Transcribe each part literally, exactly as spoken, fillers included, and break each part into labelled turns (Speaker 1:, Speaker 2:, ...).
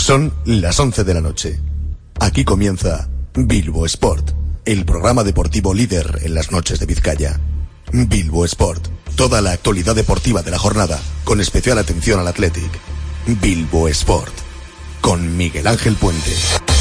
Speaker 1: Son las once de la noche. Aquí comienza Bilbo Sport, el programa deportivo líder en las noches de Vizcaya. Bilbo Sport, toda la actualidad deportiva de la jornada, con especial atención al Athletic. Bilbo Sport, con Miguel Ángel Puente.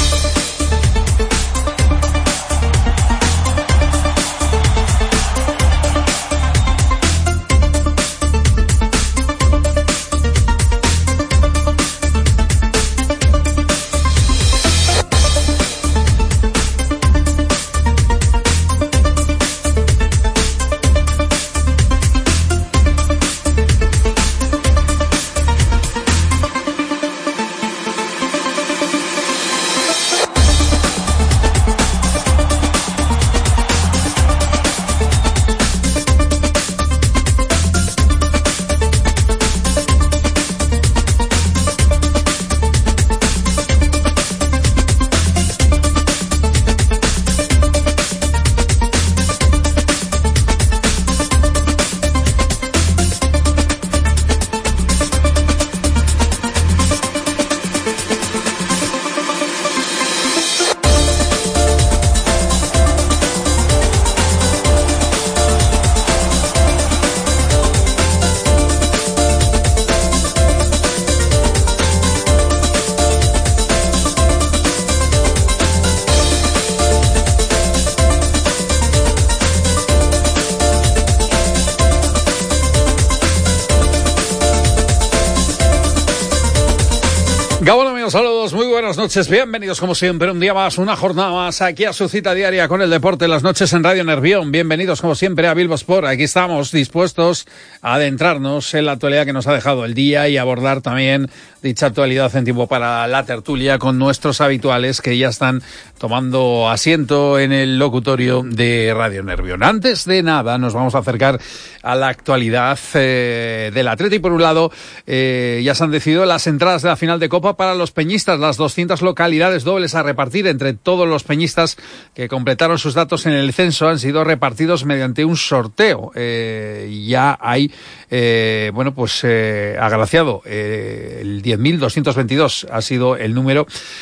Speaker 2: Saludos, muy buenas noches, bienvenidos como siempre, un día más, una jornada más, aquí a su cita diaria con el deporte, las noches en Radio Nervión. Bienvenidos como siempre a Bilbo Sport, aquí estamos dispuestos a adentrarnos en la actualidad que nos ha dejado el día y abordar también dicha actualidad en tiempo para la tertulia con nuestros habituales que ya están tomando asiento en el locutorio de Radio Nervión. Antes de nada, nos vamos a acercar a la actualidad eh, del Athletic. Por un lado, eh, ya se han decidido las entradas de la final de Copa para los peñistas, las doscientas localidades dobles a repartir entre todos los peñistas que completaron sus datos en el censo han sido repartidos mediante un sorteo. Eh, ya hay, eh, bueno, pues eh, agraciado, eh, el diez mil doscientos veintidós ha sido el número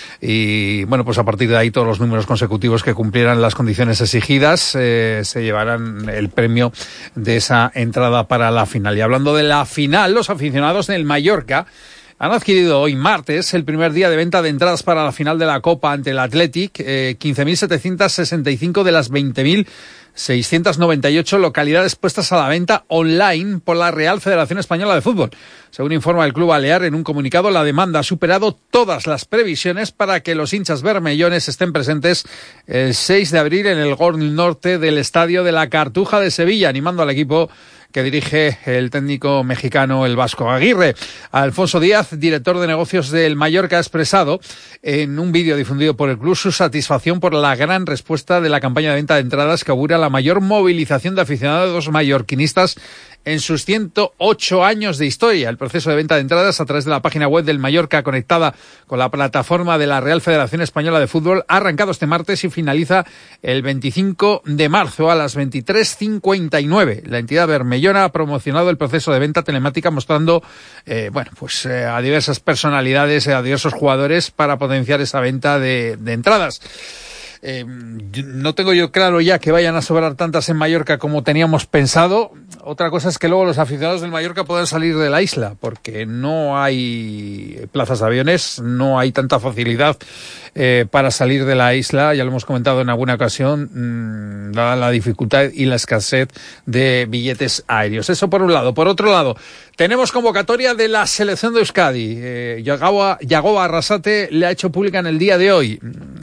Speaker 2: y, bueno, pues a partir de ahí todos los números consecutivos que cumplieran las condiciones exigidas eh, se llevarán el premio de esa entrada para la final. Y hablando de la final, los aficionados del Mallorca han adquirido hoy martes el primer día de venta de entradas para la final de la Copa ante el Athletic, eh, quince mil setecientos sesenta y cinco de las veinte mil seiscientos noventa y ocho localidades puestas a la venta online por la Real Federación Española de Fútbol. Según informa el Club Balear en un comunicado, la demanda ha superado todas las previsiones para que los hinchas bermellones estén presentes el seis de abril en el Gol Norte del Estadio de la Cartuja de Sevilla, animando al equipo que dirige el técnico mexicano, el Vasco Aguirre. Alfonso Díaz, director de negocios del Mallorca, ha expresado en un vídeo difundido por el club su satisfacción por la gran respuesta de la campaña de venta de entradas que augura la mayor movilización de aficionados mallorquinistas en sus ciento ocho años de historia. El proceso de venta de entradas a través de la página web del Mallorca, conectada con la plataforma de la Real Federación Española de Fútbol, ha arrancado este martes y finaliza el veinticinco de marzo a las veintitrés cincuenta y nueve. La entidad bermellona ha promocionado el proceso de venta telemática mostrando eh, bueno, pues eh, a diversas personalidades, eh, a diversos jugadores para potenciar esa venta de, de entradas. Eh, no tengo yo claro ya que vayan a sobrar tantas en Mallorca como teníamos pensado. Otra cosa es que luego los aficionados del Mallorca puedan salir de la isla, porque no hay plazas de aviones, no hay tanta facilidad eh, para salir de la isla. Ya lo hemos comentado en alguna ocasión, mmm, dada la dificultad y la escasez de billetes aéreos. Eso por un lado. Por otro lado, tenemos convocatoria de la selección de Euskadi. Eh, Yagoba, Yagoba Arrasate le ha hecho pública en el día de hoy.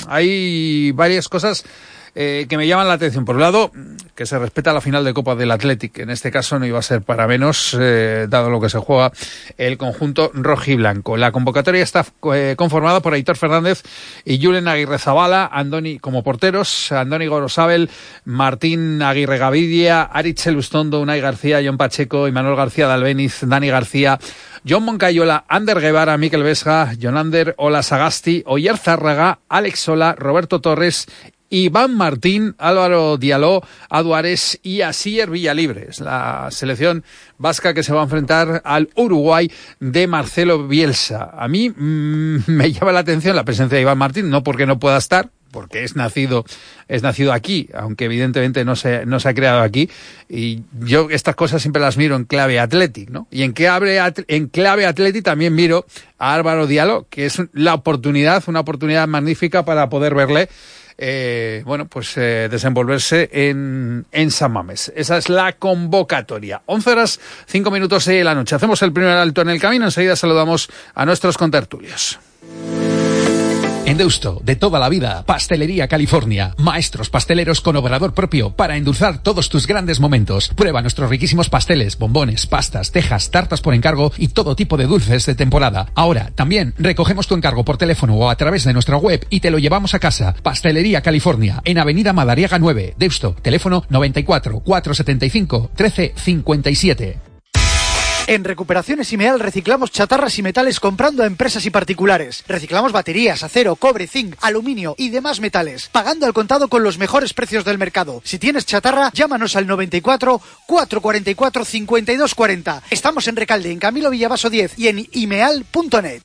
Speaker 2: Hay varias cosas eh, que me llaman la atención. Por un lado, que se respeta la final de Copa del Athletic. En este caso no iba a ser para menos, eh, dado lo que se juega el conjunto rojiblanco. La convocatoria está eh, conformada por Aitor Fernández y Julen Aguirrezabala, Andoni como porteros, Andoni Gorosabel, Martín Aguirre Gavidia, Aritz Elustondo, Unai García, John Pacheco, Imanol García de Albeniz, Dani García, John Moncayola, Ander Guevara, Mikel Vesga, Jonander Ola Sagasti, Oyer Zárraga, Alex Sola, Roberto Torres Iván Martín, Álvaro Diallo, Aduares y Asier Villalibres. La selección vasca que se va a enfrentar al Uruguay de Marcelo Bielsa. A mí mmm, me llama la atención la presencia de Iván Martín, no porque no pueda estar, porque es nacido, es nacido aquí, aunque evidentemente no se, no se ha creado aquí. Y yo estas cosas siempre las miro en clave Athletic, ¿no? Y en clave, en clave Athletic también miro a Álvaro Diallo, que es la oportunidad, una oportunidad magnífica para poder verle, eh, bueno, pues eh, desenvolverse en, en San Mamés. Esa es la convocatoria. once horas, cinco minutos de la noche. Hacemos el primer alto en el camino, enseguida saludamos a nuestros contertulios.
Speaker 3: En Deusto, de toda la vida, Pastelería California. Maestros pasteleros con obrador propio para endulzar todos tus grandes momentos. Prueba nuestros riquísimos pasteles, bombones, pastas, tejas, tartas por encargo y todo tipo de dulces de temporada. Ahora, también recogemos tu encargo por teléfono o a través de nuestra web y te lo llevamos a casa. Pastelería California, en Avenida Madariaga nueve, Deusto. Teléfono noventa y cuatro, cuatrocientos setenta y cinco, trece cincuenta y siete.
Speaker 4: En Recuperaciones Imeal reciclamos chatarras y metales comprando a empresas y particulares. Reciclamos baterías, acero, cobre, zinc, aluminio y demás metales, pagando al contado con los mejores precios del mercado. Si tienes chatarra, llámanos al noventa y cuatro, cuatrocientos cuarenta y cuatro, cincuenta y dos cuarenta. Estamos en Recalde, en Camilo Villavaso diez y en imeal punto net.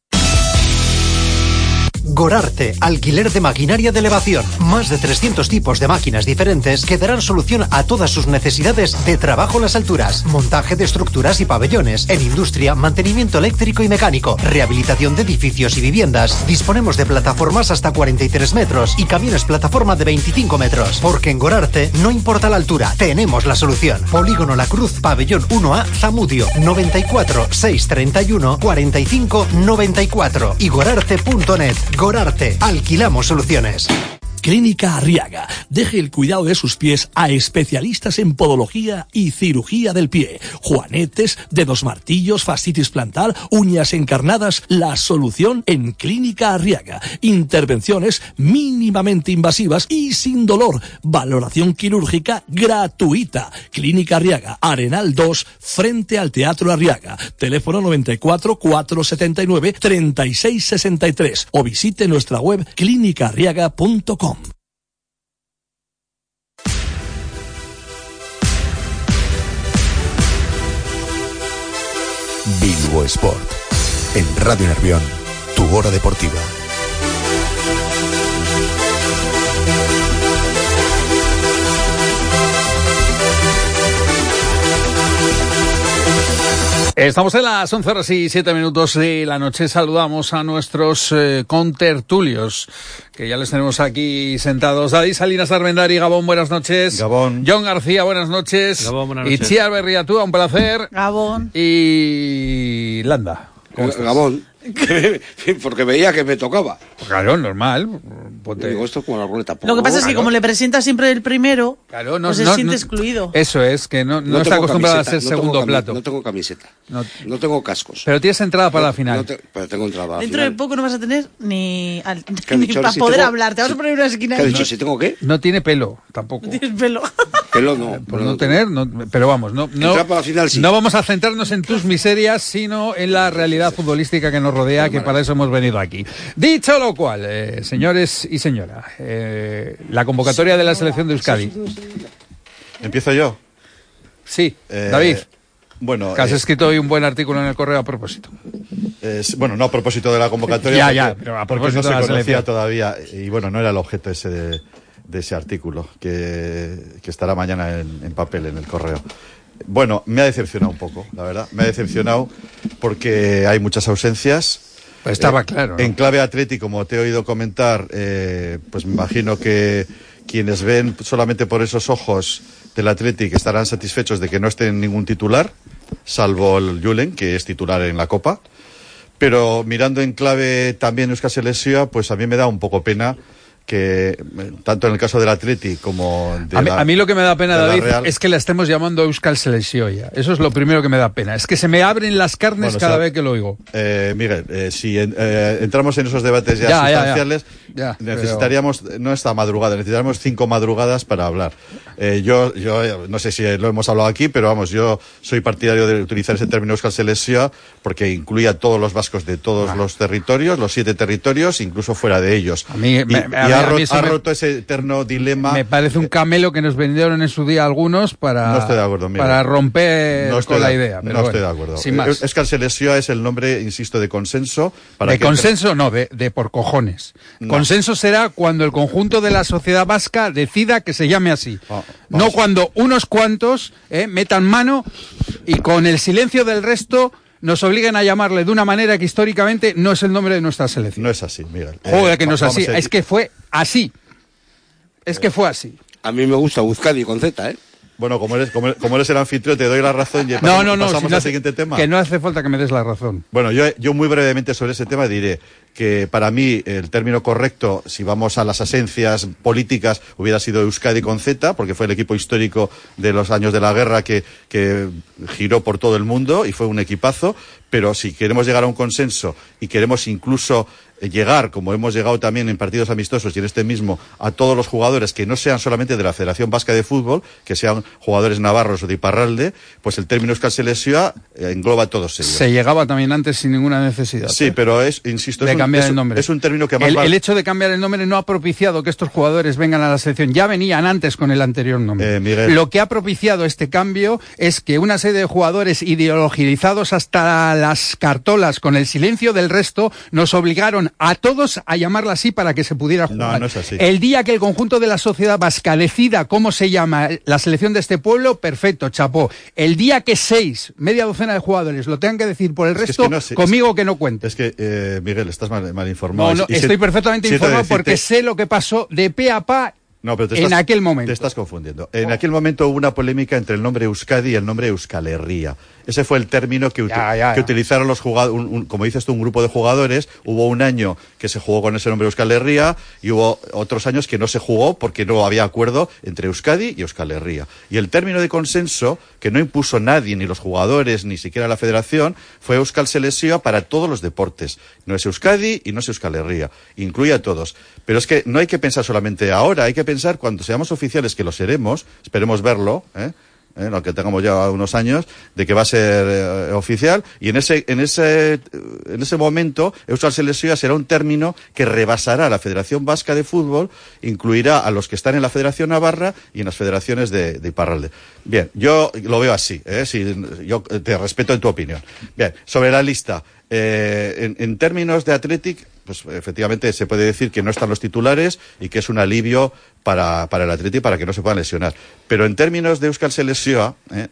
Speaker 5: Gorarte, alquiler de maquinaria de elevación. Más de trescientos tipos de máquinas diferentes que darán solución a todas sus necesidades de trabajo en las alturas. Montaje de estructuras y pabellones. En industria, mantenimiento eléctrico y mecánico. Rehabilitación de edificios y viviendas. Disponemos de plataformas hasta cuarenta y tres metros y camiones plataforma de veinticinco metros. Porque en Gorarte no importa la altura, tenemos la solución. Polígono La Cruz, pabellón uno A, Zamudio. noventa y cuatro, seiscientos treinta y uno, cuarenta y cinco, noventa y cuatro. Y gorarte punto net. Gorarte, alquilamos soluciones.
Speaker 6: Clínica Arriaga. Deje el cuidado de sus pies a especialistas en podología y cirugía del pie. Juanetes, dedos martillos, fascitis plantar, uñas encarnadas. La solución en Clínica Arriaga. Intervenciones mínimamente invasivas y sin dolor. Valoración quirúrgica gratuita. Clínica Arriaga, Arenal dos, frente al Teatro Arriaga. Teléfono noventa y cuatro, cuatrocientos setenta y nueve, treinta y seis sesenta y tres. O visite nuestra web clínica arriaga punto com.
Speaker 1: Bilbo Sport. En Radio Nervión, tu hora deportiva.
Speaker 2: Estamos en las once horas y siete minutos de la noche. Saludamos a nuestros eh, contertulios, que ya les tenemos aquí sentados. David Salinas Armendari, Gabón, buenas noches.
Speaker 7: Gabón.
Speaker 2: John García, buenas noches.
Speaker 7: Gabón, buenas noches.
Speaker 2: Itziar Berriatúa, un placer.
Speaker 8: Gabón.
Speaker 2: Y Landa. ¿Cómo estás?
Speaker 9: Gabón. Porque veía que me tocaba.
Speaker 2: Claro, normal. Ponte...
Speaker 9: Digo, esto es como la ruleta.
Speaker 8: Lo que pasa es que
Speaker 2: claro.
Speaker 8: como le presenta siempre el primero,
Speaker 2: claro, no,
Speaker 8: pues se
Speaker 2: no,
Speaker 8: siente
Speaker 2: no,
Speaker 8: excluido.
Speaker 2: Eso es, que no, no,
Speaker 9: no
Speaker 2: está acostumbrado
Speaker 9: camiseta,
Speaker 2: a ser
Speaker 9: no
Speaker 2: segundo
Speaker 9: cami-
Speaker 2: plato.
Speaker 9: No tengo camiseta.
Speaker 2: No,
Speaker 9: no tengo cascos.
Speaker 2: Pero tienes entrada para
Speaker 9: no,
Speaker 2: la final.
Speaker 9: No te, pero tengo entrada para la
Speaker 8: Dentro
Speaker 9: final.
Speaker 8: de poco no vas a tener ni, al,
Speaker 9: ¿Qué has
Speaker 8: ni
Speaker 9: dicho?
Speaker 8: para
Speaker 9: Si
Speaker 8: poder
Speaker 9: tengo-
Speaker 8: hablar. Te vas a poner en una esquina
Speaker 9: ¿Qué has
Speaker 8: y
Speaker 9: dicho? ¿Si tengo qué?
Speaker 2: No tiene pelo, tampoco.
Speaker 8: no tienes pelo.
Speaker 9: Pelo no.
Speaker 2: Por no tener, no, pero vamos, no, no,
Speaker 9: Entrar para la final, sí.
Speaker 2: no vamos a centrarnos en tus miserias, sino en la realidad futbolística que nos rodea, que para eso hemos venido aquí. Dicho lo cual, eh, señores y señora, eh, la convocatoria de la selección de Euskadi.
Speaker 7: ¿Empiezo yo?
Speaker 2: Sí,
Speaker 7: Eh,
Speaker 2: David,
Speaker 7: Bueno,
Speaker 2: que has
Speaker 7: eh,
Speaker 2: escrito hoy un buen artículo en el correo a propósito.
Speaker 7: eh, bueno, no a propósito de la convocatoria.
Speaker 2: Ya,
Speaker 7: porque,
Speaker 2: ya, pero a
Speaker 7: porque
Speaker 2: propósito
Speaker 7: no se
Speaker 2: de la
Speaker 7: conocía
Speaker 2: selección.
Speaker 7: todavía. Y bueno, no era el objeto ese de, de ese artículo, que, que estará mañana en, en papel, en el correo. Bueno, me ha decepcionado un poco, la verdad. Me ha decepcionado porque hay muchas ausencias.
Speaker 2: Pues estaba
Speaker 7: Eh,
Speaker 2: claro, ¿no?
Speaker 7: En clave Atleti, como te he oído comentar, eh, pues me imagino que quienes ven solamente por esos ojos del Atleti que estarán satisfechos de que no esté ningún titular, salvo el Julen, que es titular en la Copa. Pero mirando en clave también Euskal Selekzioa, pues a mí me da un poco pena que, eh, tanto en el caso del Atleti como de
Speaker 2: A mí,
Speaker 7: la,
Speaker 2: a mí lo que me da pena,
Speaker 7: de la
Speaker 2: David,
Speaker 7: Real.
Speaker 2: es que la estemos llamando Euskal Selekzioa. Eso es lo primero que me da pena. Es que se me abren las carnes
Speaker 7: Bueno,
Speaker 2: cada
Speaker 7: o sea,
Speaker 2: vez que lo oigo.
Speaker 7: Eh, Miguel, eh, si en- eh, entramos en esos debates ya,
Speaker 2: Ya, ya, ya.
Speaker 7: sustanciales,
Speaker 2: Ya,
Speaker 7: necesitaríamos, no esta madrugada, necesitaríamos cinco madrugadas para hablar. Eh, yo, yo no sé si lo hemos hablado aquí, pero vamos, yo soy partidario de utilizar ese término Euskal Selekzioa porque incluye a todos los vascos de todos ah. los territorios, los siete territorios, incluso fuera de ellos.
Speaker 2: A mí,
Speaker 7: y
Speaker 2: me,
Speaker 7: y
Speaker 2: a
Speaker 7: ha,
Speaker 2: mí,
Speaker 7: ro- ha
Speaker 2: me,
Speaker 7: roto ese eterno dilema.
Speaker 2: Me parece un camelo que nos vendieron en su día algunos para,
Speaker 7: no estoy de acuerdo, mira,
Speaker 2: para romper
Speaker 7: no
Speaker 2: con la
Speaker 7: de,
Speaker 2: idea. Pero
Speaker 7: no
Speaker 2: bueno,
Speaker 7: estoy de acuerdo.
Speaker 2: Sin más.
Speaker 7: Euskal Selekzioa es el nombre, insisto, de consenso. Para
Speaker 2: de
Speaker 7: que
Speaker 2: consenso entre... no, de, de por cojones. No. Consenso será cuando el conjunto de la sociedad vasca decida que se llame así. Oh, no cuando unos cuantos eh, metan mano y con el silencio del resto nos obliguen a llamarle de una manera que históricamente no es el nombre de nuestra selección.
Speaker 7: No es así, Miguel.
Speaker 2: Joder, eh, que no es así. Es que fue así. Es que fue así.
Speaker 9: A mí me gusta Euskadi con Z, ¿eh?
Speaker 7: Bueno, como eres, como, como eres el anfitrión, te doy la razón y
Speaker 2: no,
Speaker 7: pasamos,
Speaker 2: no, no,
Speaker 7: pasamos
Speaker 2: si no
Speaker 7: al
Speaker 2: hace,
Speaker 7: siguiente tema.
Speaker 2: Que no hace falta que me des la razón.
Speaker 7: Bueno, yo, yo muy brevemente sobre ese tema diré que para mí el término correcto, si vamos a las esencias políticas, hubiera sido Euskadi con Z, porque fue el equipo histórico de los años de la guerra que, que giró por todo el mundo y fue un equipazo, pero si queremos llegar a un consenso y queremos incluso llegar, como hemos llegado también en partidos amistosos y en este mismo, a todos los jugadores que no sean solamente de la Federación Vasca de Fútbol, que sean jugadores navarros o de Iparralde, pues el término Euskal Selekzioa engloba a todos ellos.
Speaker 2: Se llegaba también antes sin ninguna necesidad.
Speaker 7: Sí, ¿eh? Pero es, insisto,
Speaker 2: de
Speaker 7: es,
Speaker 2: cambiar
Speaker 7: un,
Speaker 2: el nombre.
Speaker 7: Es, es un término que más
Speaker 2: el,
Speaker 7: va...
Speaker 2: el hecho de cambiar el nombre no ha propiciado que estos jugadores vengan a la selección. Ya venían antes con el anterior nombre.
Speaker 7: Eh, Miguel.
Speaker 2: Lo que ha propiciado este cambio es que una serie de jugadores ideologizados hasta las cartolas con el silencio del resto nos obligaron a todos a llamarla así para que se pudiera jugar.
Speaker 7: No, no es así.
Speaker 2: El día que el conjunto de la sociedad vasca decida cómo se llama la selección de este pueblo, perfecto, chapó. El día que seis, media docena de jugadores lo tengan que decir por el
Speaker 7: es
Speaker 2: resto,
Speaker 7: que no, es,
Speaker 2: conmigo que no cuentes.
Speaker 7: Es que, eh, Miguel, estás mal, mal informado.
Speaker 2: No, no,
Speaker 7: y
Speaker 2: estoy
Speaker 7: si,
Speaker 2: perfectamente
Speaker 7: si
Speaker 2: informado
Speaker 7: decirte,
Speaker 2: porque sé lo que pasó de pe a pa.
Speaker 7: No, pero te
Speaker 2: en
Speaker 7: estás,
Speaker 2: aquel momento.
Speaker 7: Te estás confundiendo. En oh. aquel momento hubo una polémica entre el nombre Euskadi y el nombre Euskal Herria. Ese fue el término que,
Speaker 2: ya, ya,
Speaker 7: que
Speaker 2: ya.
Speaker 7: utilizaron los jugadores, un, un, como dices tú, un grupo de jugadores. Hubo un año que se jugó con ese nombre Euskal Herria y hubo otros años que no se jugó porque no había acuerdo entre Euskadi y Euskal Herria. Y el término de consenso, que no impuso nadie, ni los jugadores, ni siquiera la federación, fue Euskal Selekzioa para todos los deportes. No es Euskadi y no es Euskal Herria. Incluye a todos. Pero es que no hay que pensar solamente ahora, hay que pensar cuando seamos oficiales, que lo seremos, esperemos verlo, ¿eh? ¿Eh? Aunque tengamos ya unos años, de que va a ser eh, oficial, y en ese, en ese, en ese momento, Euskal Selekzioa será un término que rebasará a la Federación Vasca de Fútbol, incluirá a los que están en la Federación Navarra y en las federaciones de, de Iparralde. Bien, yo lo veo así, ¿eh? Si, yo te respeto en tu opinión. Bien, sobre la lista, eh, en, en términos de Athletic, pues efectivamente se puede decir que no están los titulares y que es un alivio para, para el Athletic para que no se puedan lesionar. Pero en términos de Euskal Selekzioa, eh,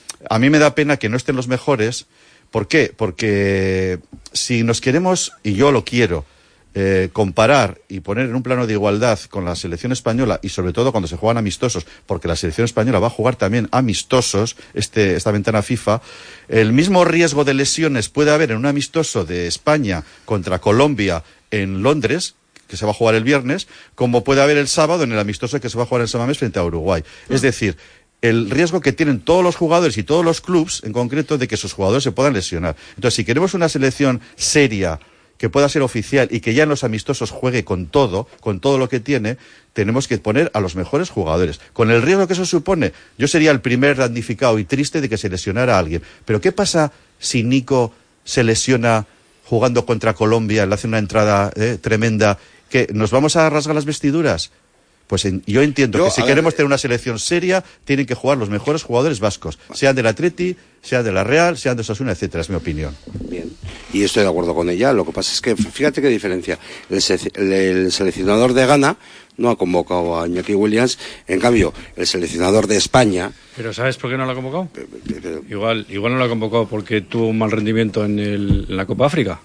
Speaker 7: a mí me da pena que no estén los mejores. ¿Por qué? Porque si nos queremos, y yo lo quiero, eh, comparar y poner en un plano de igualdad con la selección española, y sobre todo cuando se juegan amistosos, porque la selección española va a jugar también amistosos este, esta ventana FIFA, el mismo riesgo de lesiones puede haber en un amistoso de España contra Colombia en Londres, que se va a jugar el viernes, como puede haber el sábado en el amistoso que se va a jugar en San Mamés frente a Uruguay. Mm. Es decir, el riesgo que tienen todos los jugadores y todos los clubes en concreto de que sus jugadores se puedan lesionar. Entonces, si queremos una selección seria, que pueda ser oficial y que ya en los amistosos juegue con todo, con todo lo que tiene, tenemos que poner a los mejores jugadores. Con el riesgo que eso supone, yo sería el primer damnificado y triste de que se lesionara a alguien. Pero ¿qué pasa si Nico se lesiona jugando contra Colombia, le hace una entrada eh, tremenda, que nos vamos a rasgar las vestiduras? Pues en, yo entiendo yo, que si queremos ver, tener una selección seria, tienen que jugar los mejores jugadores vascos, sean del Atleti, sean de la Real, sean de Osasuna, etcétera, es mi opinión.
Speaker 9: Bien, y estoy de acuerdo con ella. Lo que pasa es que, fíjate qué diferencia. El, el, el seleccionador de Ghana no ha convocado a Iñaki Williams, en cambio, el seleccionador de España...
Speaker 10: ¿Pero sabes por qué no lo ha convocado? Pero, pero, igual, igual no lo ha convocado porque tuvo un mal rendimiento en, el, en la Copa África.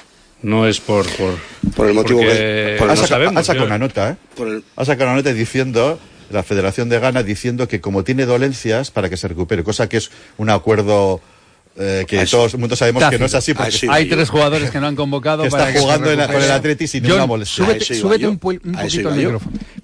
Speaker 10: No es por... Por,
Speaker 9: por el motivo que...
Speaker 7: Por, ha, saca, sabemos, ha sacado una nota, ¿eh? Por el... Ha sacado una nota diciendo, la Federación de Ghana, diciendo que como tiene dolencias, para que se recupere, cosa que es un acuerdo... Eh, que todo el mundo sabemos Tácito. Que no es así porque
Speaker 2: sí, hay tres jugadores que no han convocado
Speaker 7: que
Speaker 2: para
Speaker 7: está jugando que en la, con el Atleti sin
Speaker 2: John,
Speaker 7: ninguna molestia.
Speaker 2: Súbete, súbete un, un poquito el micrófono.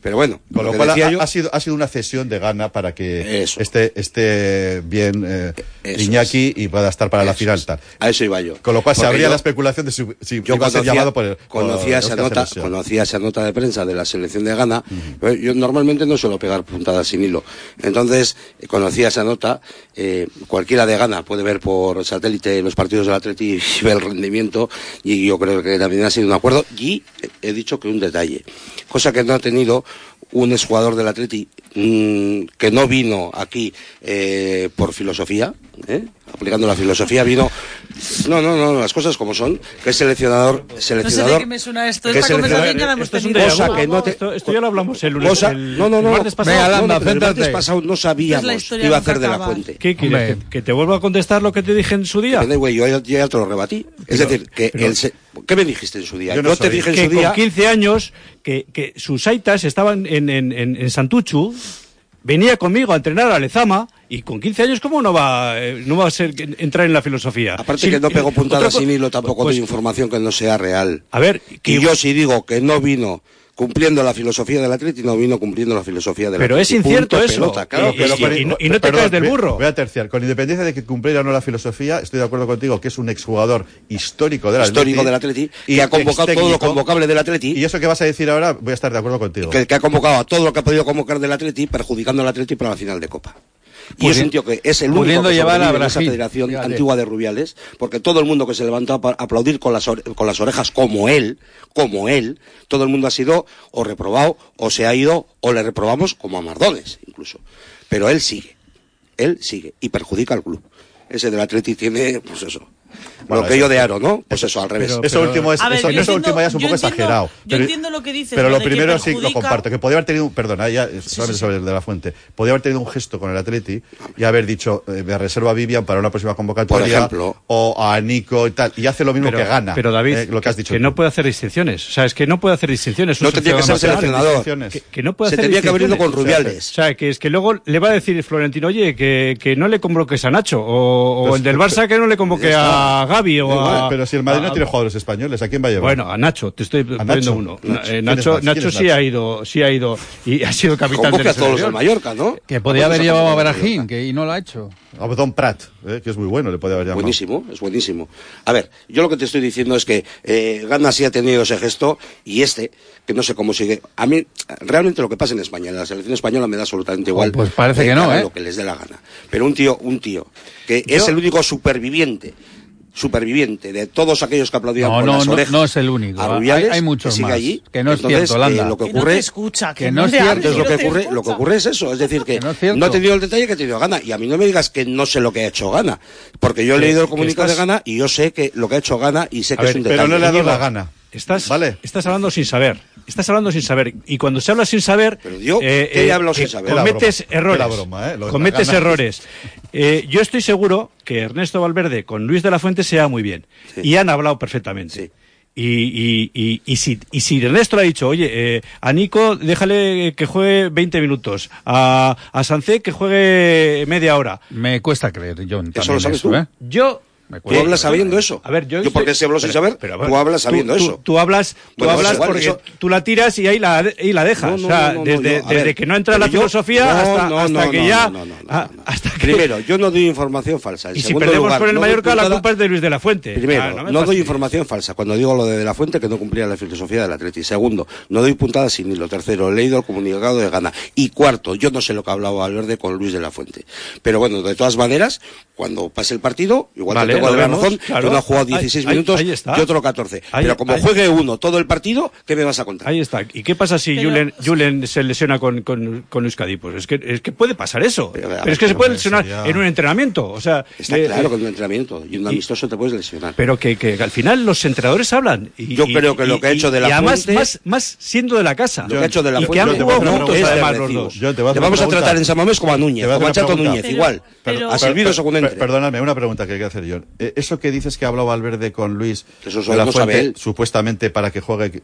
Speaker 9: Pero bueno,
Speaker 7: con lo,
Speaker 9: lo
Speaker 7: cual ha,
Speaker 9: yo,
Speaker 7: ha, sido, ha sido una cesión de Ghana para que
Speaker 9: eso.
Speaker 7: esté, esté bien eh, Iñaki es. y pueda estar para eso la final. Tal.
Speaker 9: A eso iba yo.
Speaker 7: Con lo cual
Speaker 9: Porque
Speaker 7: se abría
Speaker 9: yo,
Speaker 7: la especulación de si, si
Speaker 9: yo
Speaker 7: iba a ser llamado por el.
Speaker 9: Conocía,
Speaker 7: por
Speaker 9: esa nota, conocía esa nota de prensa de la selección de Ghana. Uh-huh. Yo normalmente no suelo pegar puntadas sin hilo. Entonces, conocía esa nota. Eh, cualquiera de Ghana puede ver por satélite los partidos del Atleti y ver el rendimiento. Y yo creo que también ha sido un acuerdo. Y he dicho que un detalle. Cosa que no ha tenido un exjugador del Atleti mmm, que no vino aquí eh, por filosofía, ¿eh? aplicando la filosofía, vino... No, no, no, las cosas como son, que es seleccionador... seleccionador
Speaker 8: no sé de qué me suena esto,
Speaker 9: que
Speaker 8: esta conversación ya la hemos tenido.
Speaker 9: Cosa que no te...
Speaker 6: esto, esto ya lo hablamos el lunes.
Speaker 9: Cosa,
Speaker 6: el,
Speaker 9: no, no, no,
Speaker 6: el martes pasado.
Speaker 9: Venga,
Speaker 6: no,
Speaker 9: no,
Speaker 6: no,
Speaker 9: el martes pasado no sabíamos qué iba a hacer de la Fuente.
Speaker 6: ¿Qué quieres? ¿Que, ¿Que te vuelva a contestar lo que te dije en su día?
Speaker 9: Que, güey, yo, yo ya te lo rebatí. Es pero, decir, que el se... ¿Qué me dijiste en su día?
Speaker 6: Yo, no yo te dije en que su día... con quince años, que, que sus aitas estaban en, en, en, en Santuchu, venía conmigo a entrenar a Lezama, y con quince años, ¿cómo no va, eh, no va a ser entrar en la filosofía?
Speaker 9: Aparte sin, que no pego puntadas sin hilo, tampoco pues, doy información que no sea real.
Speaker 6: A ver...
Speaker 9: Que y yo sí digo que no vino... cumpliendo la filosofía del Atleti, no vino cumpliendo la filosofía del
Speaker 6: Pero
Speaker 9: Atleti.
Speaker 6: Pero es incierto
Speaker 9: Punto,
Speaker 6: eso.
Speaker 9: Pelota, claro,
Speaker 6: y,
Speaker 9: pero,
Speaker 6: y, pero, y, no, y no te
Speaker 7: perdón,
Speaker 6: caes del burro.
Speaker 7: Voy a terciar. Con independencia de que cumpliera o no la filosofía, estoy de acuerdo contigo que es un exjugador histórico del Atleti.
Speaker 9: Histórico del Atleti. Y que ha convocado todo lo convocable del Atleti.
Speaker 7: Y eso que vas a decir ahora, voy a estar de acuerdo contigo.
Speaker 9: Que, que ha convocado a todo lo que ha podido convocar del Atleti, perjudicando al Atleti para la final de Copa. Y es un tío que es el único que
Speaker 2: llevar a
Speaker 9: en esa federación Fíjate. antigua de Rubiales, porque todo el mundo que se levantó a aplaudir con las, con las orejas como él, como él, todo el mundo ha sido o reprobado, o se ha ido, o le reprobamos como a Mardones, incluso. Pero él sigue, él sigue, y perjudica al club. Ese del Atleti tiene, pues eso... Bueno, bloqueo de aro, ¿no? Pues eso, al revés.
Speaker 7: Pero, eso pero, último es, ver, eso, eso último ya es un poco
Speaker 8: entiendo,
Speaker 7: exagerado.
Speaker 8: Yo
Speaker 7: pero,
Speaker 8: entiendo lo que dices.
Speaker 7: Pero lo,
Speaker 8: lo
Speaker 7: primero
Speaker 8: perjudica...
Speaker 7: sí lo comparto, que podía haber tenido, perdona, ya sí, sí, sobre sí. de la Fuente, podía haber tenido un gesto con el Atleti y haber dicho, eh, me reservo a Vivian para una próxima convocatoria,
Speaker 9: por ejemplo,
Speaker 7: o a Nico y tal, y hace lo mismo
Speaker 6: pero,
Speaker 7: que Gana.
Speaker 6: Pero David,
Speaker 7: eh, lo que has dicho
Speaker 6: que
Speaker 7: tú.
Speaker 6: no puede hacer distinciones. O sea, es que no puede hacer distinciones.
Speaker 9: No tendría que ser seleccionador.
Speaker 6: Que, que no puede
Speaker 9: Se
Speaker 6: hacer
Speaker 9: tendría que haber ido con Rubiales.
Speaker 6: O sea, que es que luego le va a decir Florentino, oye, que, que no le convoques a Nacho, o, o el del Barça que no le convoque a Gavi o a...
Speaker 7: Pero si el Madrid no tiene jugadores españoles, ¿a quién va a llevar?
Speaker 6: Bueno, a Nacho, te estoy poniendo uno.
Speaker 7: Nacho,
Speaker 6: eh, Nacho, Nacho sí ha ido, sí ha ido y ha sido capitán
Speaker 9: de la selección. A todos los Mallorca, ¿no?
Speaker 2: Que podía haber llevado a Brahim, que y no lo ha hecho.
Speaker 7: A Don Prat, eh, que es muy bueno, le podía haber llamado.
Speaker 9: Buenísimo, es buenísimo. A ver, yo lo que te estoy diciendo es que eh, Ghana sí ha tenido ese gesto y este, que no sé cómo sigue. A mí, realmente lo que pasa en España, en la selección española me da absolutamente igual.
Speaker 2: Oh, pues parece que no, ¿eh?
Speaker 9: Lo que les dé la gana. Pero un tío, un tío, que yo... es el único superviviente superviviente de todos aquellos que aplaudían
Speaker 2: no,
Speaker 9: con
Speaker 2: no,
Speaker 9: las orejas.
Speaker 2: No, no es el único.
Speaker 9: A Rubiales,
Speaker 2: hay, hay muchos
Speaker 9: que sigue
Speaker 2: más.
Speaker 9: allí.
Speaker 2: Que no es
Speaker 9: Entonces,
Speaker 2: cierto, Landa.
Speaker 9: Eh, lo que ocurre,
Speaker 8: que no te escucha, que,
Speaker 2: que
Speaker 8: no,
Speaker 2: no es
Speaker 8: cierto.
Speaker 9: Entonces, lo que ocurre,
Speaker 8: escucha.
Speaker 9: lo que ocurre es eso, es decir que,
Speaker 2: que no, es
Speaker 9: no ha tenido el detalle que ha tenido Ghana. Y a mí no me digas que no sé lo que ha hecho Ghana, porque yo he leído el comunicado estás... de Ghana y yo sé que lo que ha hecho Ghana y sé que
Speaker 6: a
Speaker 9: es
Speaker 6: ver,
Speaker 9: un detalle.
Speaker 7: Pero no le ha dado la gana.
Speaker 6: Estás,
Speaker 7: ¿Vale?
Speaker 6: estás hablando sin saber. Estás hablando sin saber. Y cuando se habla sin saber,
Speaker 9: Pero yo,
Speaker 6: eh,
Speaker 9: ¿qué
Speaker 6: eh,
Speaker 9: hablo
Speaker 6: eh,
Speaker 9: sin saber?
Speaker 6: cometes
Speaker 7: la
Speaker 6: errores.
Speaker 7: la broma, ¿eh?
Speaker 6: Cometes errores. Eh, yo estoy seguro que Ernesto Valverde con Luis de la Fuente se da muy bien. Sí. Y han hablado perfectamente.
Speaker 9: Sí.
Speaker 6: Y, y, y, y, si, y si Ernesto le ha dicho, oye, eh, a Nico déjale que juegue veinte minutos, a, a Sancé que juegue media hora.
Speaker 2: Me cuesta creer, John.
Speaker 9: Eso lo sabes
Speaker 2: eso,
Speaker 9: tú.
Speaker 2: ¿eh?
Speaker 6: Yo...
Speaker 9: ¿Tú hablas sabiendo eso?
Speaker 6: A ver, yo,
Speaker 9: yo porque si hablo sin saber, pero, tú hablas sabiendo
Speaker 6: tú,
Speaker 9: eso.
Speaker 6: Tú, tú hablas, tú
Speaker 9: bueno,
Speaker 6: hablas
Speaker 9: igual,
Speaker 6: porque
Speaker 9: eso...
Speaker 6: tú la tiras y ahí la, y la dejas.
Speaker 9: No, no,
Speaker 6: o sea,
Speaker 9: no, no,
Speaker 6: desde,
Speaker 9: no, no.
Speaker 6: desde
Speaker 9: ver,
Speaker 6: que no entra la
Speaker 9: yo,
Speaker 6: filosofía
Speaker 9: no,
Speaker 6: hasta,
Speaker 9: no,
Speaker 6: hasta
Speaker 9: no,
Speaker 6: que
Speaker 9: no,
Speaker 6: ya...
Speaker 9: No, no, no,
Speaker 6: a,
Speaker 9: no, no.
Speaker 6: hasta que...
Speaker 9: Primero, yo no doy información falsa. En
Speaker 6: y si perdemos
Speaker 9: lugar,
Speaker 6: con el
Speaker 9: no
Speaker 6: Mallorca,
Speaker 9: puntada...
Speaker 6: la culpa es de Luis de la Fuente.
Speaker 9: Primero,
Speaker 6: ah, no,
Speaker 9: no doy información falsa cuando digo lo de De la Fuente, que no cumplía la filosofía del Atleti. Segundo, no doy puntadas sin hilo. Tercero, he leído el comunicado de Ghana. Y cuarto, yo no sé lo que ha hablado Valverde con Luis de la Fuente. Pero bueno, de todas maneras, cuando pase el partido, igual
Speaker 6: vale,
Speaker 9: te tengo la razón,
Speaker 6: claro.
Speaker 9: tú no has jugado dieciséis
Speaker 6: ahí,
Speaker 9: minutos,
Speaker 6: ahí está.
Speaker 9: yo otro catorce.
Speaker 6: Ahí,
Speaker 9: pero como
Speaker 6: ahí.
Speaker 9: juegue uno todo el partido, ¿qué me vas a contar?
Speaker 6: Ahí está. ¿Y qué pasa si
Speaker 8: pero...
Speaker 6: Julen, Julen se lesiona con, con, con Euskadi? Pues es que, es que puede pasar eso. Pero,
Speaker 9: pero,
Speaker 6: pero es que se puede lesionar
Speaker 7: sería...
Speaker 6: en un entrenamiento. O sea,
Speaker 9: está
Speaker 6: eh,
Speaker 9: claro
Speaker 6: eh,
Speaker 9: que en un entrenamiento y en un amistoso te puedes lesionar.
Speaker 6: Pero que, que, que al final los entrenadores hablan. Y,
Speaker 9: yo
Speaker 6: y,
Speaker 9: creo que lo que ha hecho de la
Speaker 6: y además,
Speaker 9: Fuente...
Speaker 6: más, más siendo de la casa.
Speaker 9: Lo que ha hecho de la
Speaker 6: y
Speaker 9: Fuente...
Speaker 6: que han jugado juntos
Speaker 9: es
Speaker 6: además
Speaker 9: de
Speaker 6: los dos.
Speaker 7: Yo te, voy a
Speaker 9: te vamos a tratar en San Mamés como a Núñez, como a Chato Núñez,
Speaker 8: pero,
Speaker 9: igual.
Speaker 8: Pero,
Speaker 9: a Silvino según entre.
Speaker 7: Perdóname, una pregunta que hay que hacer yo. Eh, eso que dices que ha hablado Valverde con Luis
Speaker 9: eso
Speaker 7: de la
Speaker 9: no
Speaker 7: Fuente,
Speaker 9: sabe él.
Speaker 7: supuestamente para que juegue